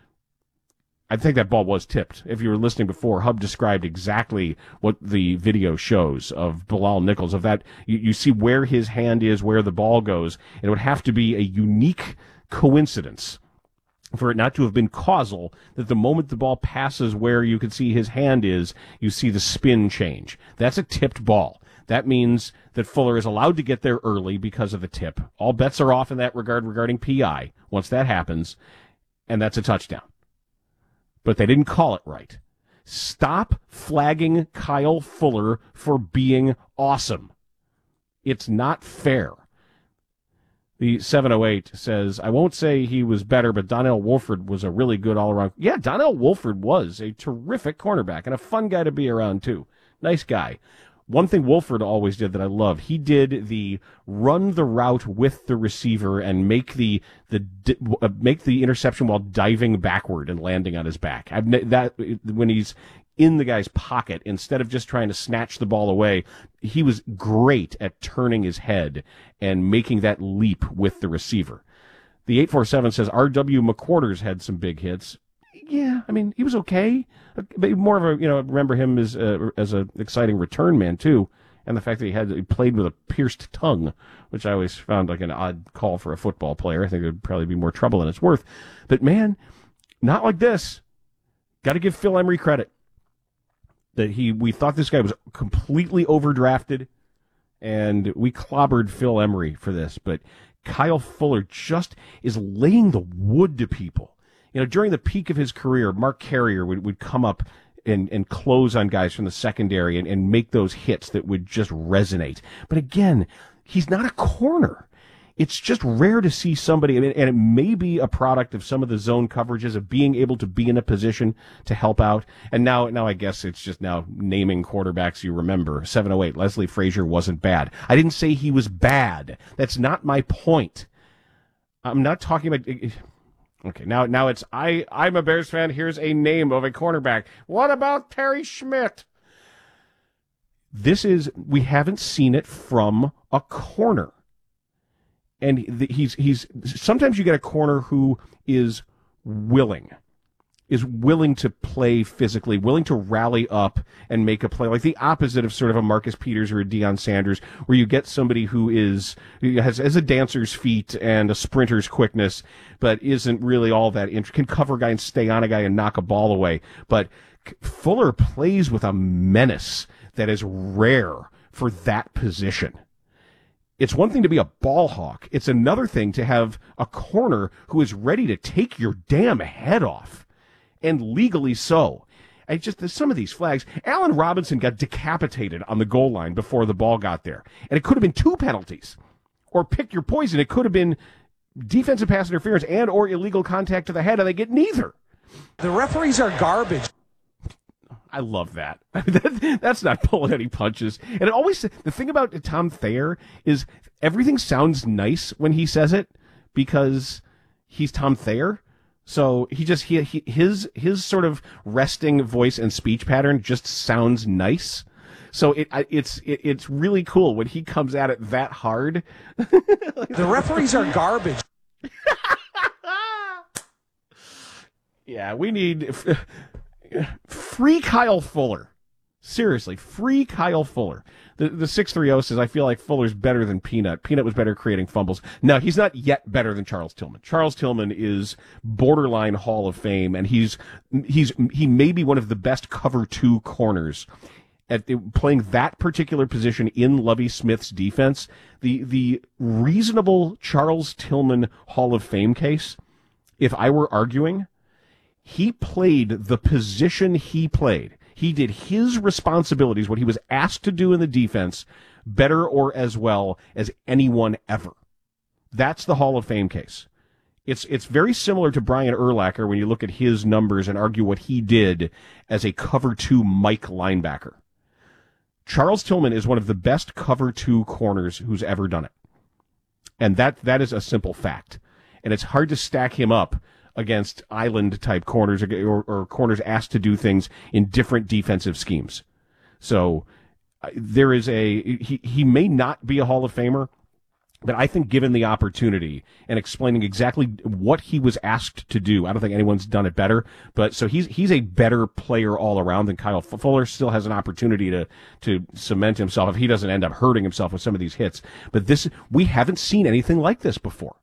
Speaker 8: I think that ball was tipped. If you were listening before, Hub described exactly what the video shows of Bilal Nichols. Of that, you, you see where his hand is, where the ball goes, and it would have to be a unique coincidence for it not to have been causal, that the moment the ball passes where you can see his hand is, you see the spin change. That's a tipped ball. That means that Fuller is allowed to get there early because of the tip. All bets are off in that regard regarding P I once that happens, and that's a touchdown. But they didn't call it right. Stop flagging Kyle Fuller for being awesome. It's not fair. The seven oh eight says, I won't say he was better, but Donnell Wolford was a really good all-around. Yeah, Donnell Wolford was a terrific cornerback and a fun guy to be around, too. Nice guy. One thing Wolford always did that I love, he did the run the route with the receiver and make the the uh, make the interception while diving backward and landing on his back. I've, that when he's in the guy's pocket, instead of just trying to snatch the ball away, he was great at turning his head and making that leap with the receiver. The eight four seven says R W McQuarters had some big hits. Yeah, I mean, he was okay. But more of a, you know, remember him as a, as an exciting return man, too. And the fact that he had he played with a pierced tongue, which I always found like an odd call for a football player. I think it would probably be more trouble than it's worth. But, man, not like this. Got to give Phil Emery credit. That he, we thought this guy was completely overdrafted, and we clobbered Phil Emery for this. But Kyle Fuller just is laying the wood to people. You know, during the peak of his career, Mark Carrier would, would come up and, and close on guys from the secondary and, and make those hits that would just resonate. But again, he's not a corner. It's just rare to see somebody, and it may be a product of some of the zone coverages of being able to be in a position to help out. And now, now I guess it's just now naming quarterbacks you remember. seven oh eight, Leslie Frazier wasn't bad. I didn't say he was bad. That's not my point. I'm not talking about... Okay, now now it's, I, I'm a Bears fan, here's a name of a cornerback. What about Terry Schmidt? This is, we haven't seen it from a corner. And he's, he's, sometimes you get a corner who is willing, is willing to play physically, willing to rally up and make a play, like the opposite of sort of a Marcus Peters or a Deion Sanders, where you get somebody who is has, has a dancer's feet and a sprinter's quickness, but isn't really all that int- can cover a guy and stay on a guy and knock a ball away. But Fuller plays with a menace that is rare for that position. It's one thing to be a ball hawk. It's another thing to have a corner who is ready to take your damn head off. And legally so. I just, some of these flags, Allen Robinson got decapitated on the goal line before the ball got there. And it could have been two penalties. Or pick your poison. It could have been defensive pass interference and or illegal contact to the head, and they get neither.
Speaker 26: The referees are garbage.
Speaker 8: I love that. that. That's not pulling any punches. And it always, the thing about Tom Thayer is everything sounds nice when he says it because he's Tom Thayer. So he just he, he his his sort of resting voice and speech pattern just sounds nice. So it it's it, it's really cool when he comes at it that hard.
Speaker 26: The referees are garbage.
Speaker 8: Yeah, we need free Kyle Fuller. Seriously, free Kyle Fuller. The the six three oh says, I feel like Fuller's better than Peanut. Peanut was better creating fumbles. No, he's not yet better than Charles Tillman. Charles Tillman is borderline Hall of Fame, and he's he's he may be one of the best cover two corners at the, playing that particular position in Lovie Smith's defense. The the reasonable Charles Tillman Hall of Fame case, if I were arguing, he played the position he played. He did his responsibilities, what he was asked to do in the defense, better or as well as anyone ever. That's the Hall of Fame case. It's it's very similar to Brian Urlacher when you look at his numbers and argue what he did as a cover two Mike linebacker. Charles Tillman is one of the best cover two corners who's ever done it. And that that is a simple fact. And it's hard to stack him up against island-type corners or, or corners asked to do things in different defensive schemes. So uh, there is a he, he may not be a Hall of Famer, but I think given the opportunity and explaining exactly what he was asked to do, I don't think anyone's done it better. But so he's he's a better player all around than Kyle Fuller. Still has an opportunity to to cement himself if he doesn't end up hurting himself with some of these hits. But this we haven't seen anything like this before.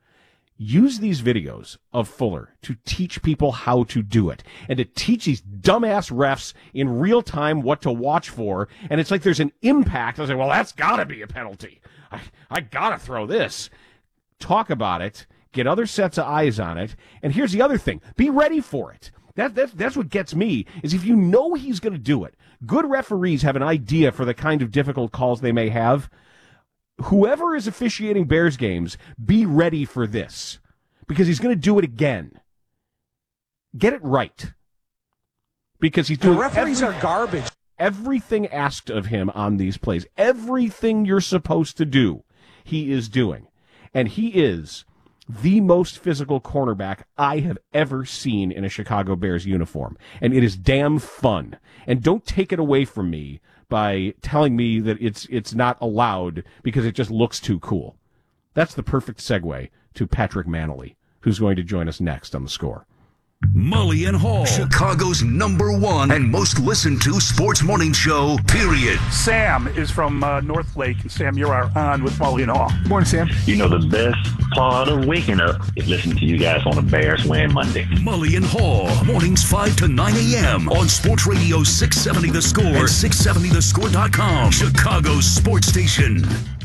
Speaker 8: Use these videos of Fuller to teach people how to do it and to teach these dumbass refs in real time what to watch for. And it's like there's an impact. I was like, well, that's got to be a penalty. I, I got to throw this. Talk about it. Get other sets of eyes on it. And here's the other thing. Be ready for it. That, that, that's what gets me, is if you know he's going to do it. Good referees have an idea for the kind of difficult calls they may have. Whoever is officiating Bears games, be ready for this, because he's going to do it again. Get it right, because he's doing.
Speaker 26: The referees
Speaker 8: every,
Speaker 26: are garbage.
Speaker 8: Everything asked of him on these plays, everything you're supposed to do, he is doing, and he is the most physical cornerback I have ever seen in a Chicago Bears uniform, and it is damn fun. And don't take it away from me by telling me that it's it's not allowed because it just looks too cool. That's the perfect segue to Patrick Manley, who's going to join us next on The Score.
Speaker 12: Mully and Hall, Chicago's number one and most listened to sports morning show, period.
Speaker 15: Sam is from uh, North Lake, and Sam, you're on with Mully and Hall.
Speaker 16: Good morning, Sam. You know, the best part of waking up is listening to you guys on the Bears Win Monday.
Speaker 12: Mully and Hall, mornings five to nine a.m. on Sports Radio six seventy The Score and six seventy the score dot com, Chicago's sports station.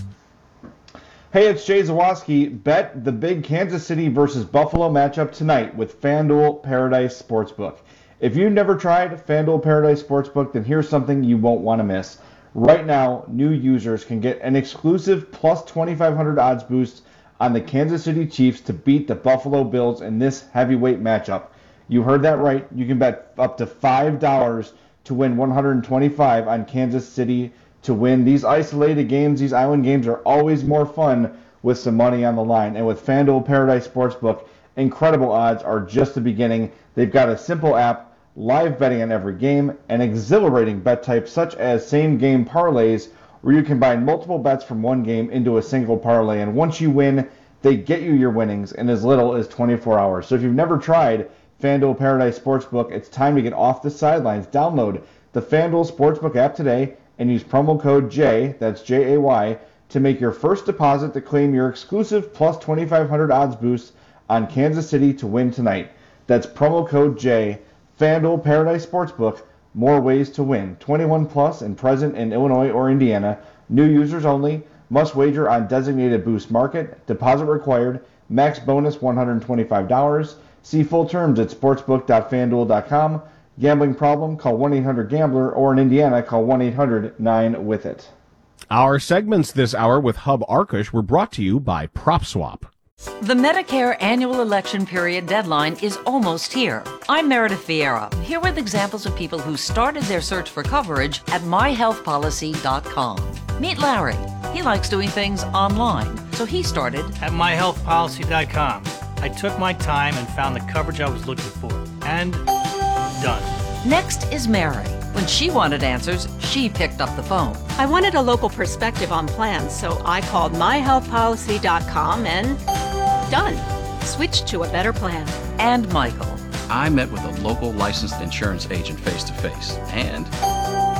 Speaker 2: Hey, it's Jay Zawoski. Bet the big Kansas City versus Buffalo matchup tonight with FanDuel Paradise Sportsbook. If you've never tried FanDuel Paradise Sportsbook, then here's something you won't want to miss. Right now, new users can get an exclusive plus twenty-five hundred odds boost on the Kansas City Chiefs to beat the Buffalo Bills in this heavyweight matchup. You heard that right. You can bet up to five dollars to win one hundred twenty-five dollars on Kansas City to win. These isolated games, these island games are always more fun with some money on the line. And with FanDuel Paradise Sportsbook, incredible odds are just the beginning. They've got a simple app, live betting on every game, and exhilarating bet types such as same-game parlays, where you combine multiple bets from one game into a single parlay. And once you win, they get you your winnings in as little as twenty-four hours. So if you've never tried FanDuel Paradise Sportsbook, it's time to get off the sidelines. Download the FanDuel Sportsbook app today and use promo code J, that's J A Y, to make your first deposit to claim your exclusive plus twenty-five hundred odds boost on Kansas City to win tonight. That's promo code J, FanDuel Paradise Sportsbook, more ways to win. twenty-one plus and present in Illinois or Indiana. New users only. Must wager on designated boost market. Deposit required. Max bonus one hundred twenty-five dollars. See full terms at sportsbook dot fan duel dot com. Gambling problem? Call one eight hundred gambler, or in Indiana, call one eight hundred nine with it.
Speaker 8: Our segments this hour with Hub Arkush were brought to you by PropSwap.
Speaker 3: The Medicare annual election period deadline is almost here. I'm Meredith Vieira, here with examples of people who started their search for coverage at my health policy dot com. Meet Larry. He likes doing things online, so he started
Speaker 4: at my health policy dot com. I took my time and found the coverage I was looking for. And done.
Speaker 3: Next is Mary. When she wanted answers, she picked up the phone.
Speaker 5: I wanted a local perspective on plans, so I called my health policy dot com and done. Switched to a better plan.
Speaker 3: And Michael.
Speaker 6: I met with a local licensed insurance agent face-to-face and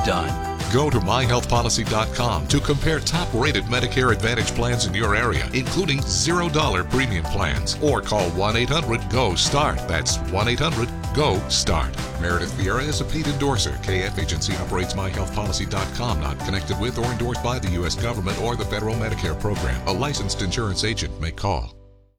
Speaker 6: done.
Speaker 7: Go to my health policy dot com to compare top-rated Medicare Advantage plans in your area, including zero dollar premium plans. Or call one eight hundred G O START. That's one eight hundred G O START. Meredith Vieira is a paid endorser. K F Agency operates my health policy dot com, not connected with or endorsed by the U S government or the federal Medicare program. A licensed insurance agent may call.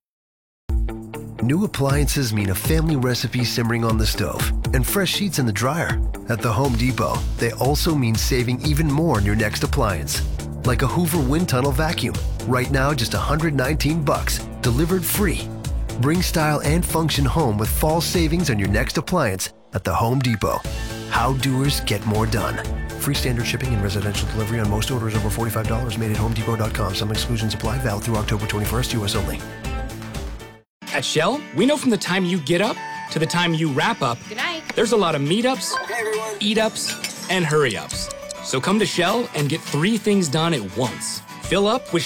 Speaker 9: New appliances mean a family recipe simmering on the stove and fresh sheets in the dryer. At the Home Depot, they also mean saving even more on your next appliance. Like a Hoover Wind Tunnel vacuum. Right now, just one hundred nineteen bucks, delivered free. Bring style and function home with fall savings on your next appliance at the Home Depot. How doers get more done. Free standard shipping and residential delivery on most orders over forty-five dollars made at home depot dot com. Some exclusions apply. Valid through October twenty-first, U S only.
Speaker 1: At Shell, we know from the time you get up to the time you wrap up,
Speaker 17: Good night.
Speaker 1: there's a lot of meetups, hey eat-ups, and hurry-ups. So come to Shell and get three things done at once. Fill up with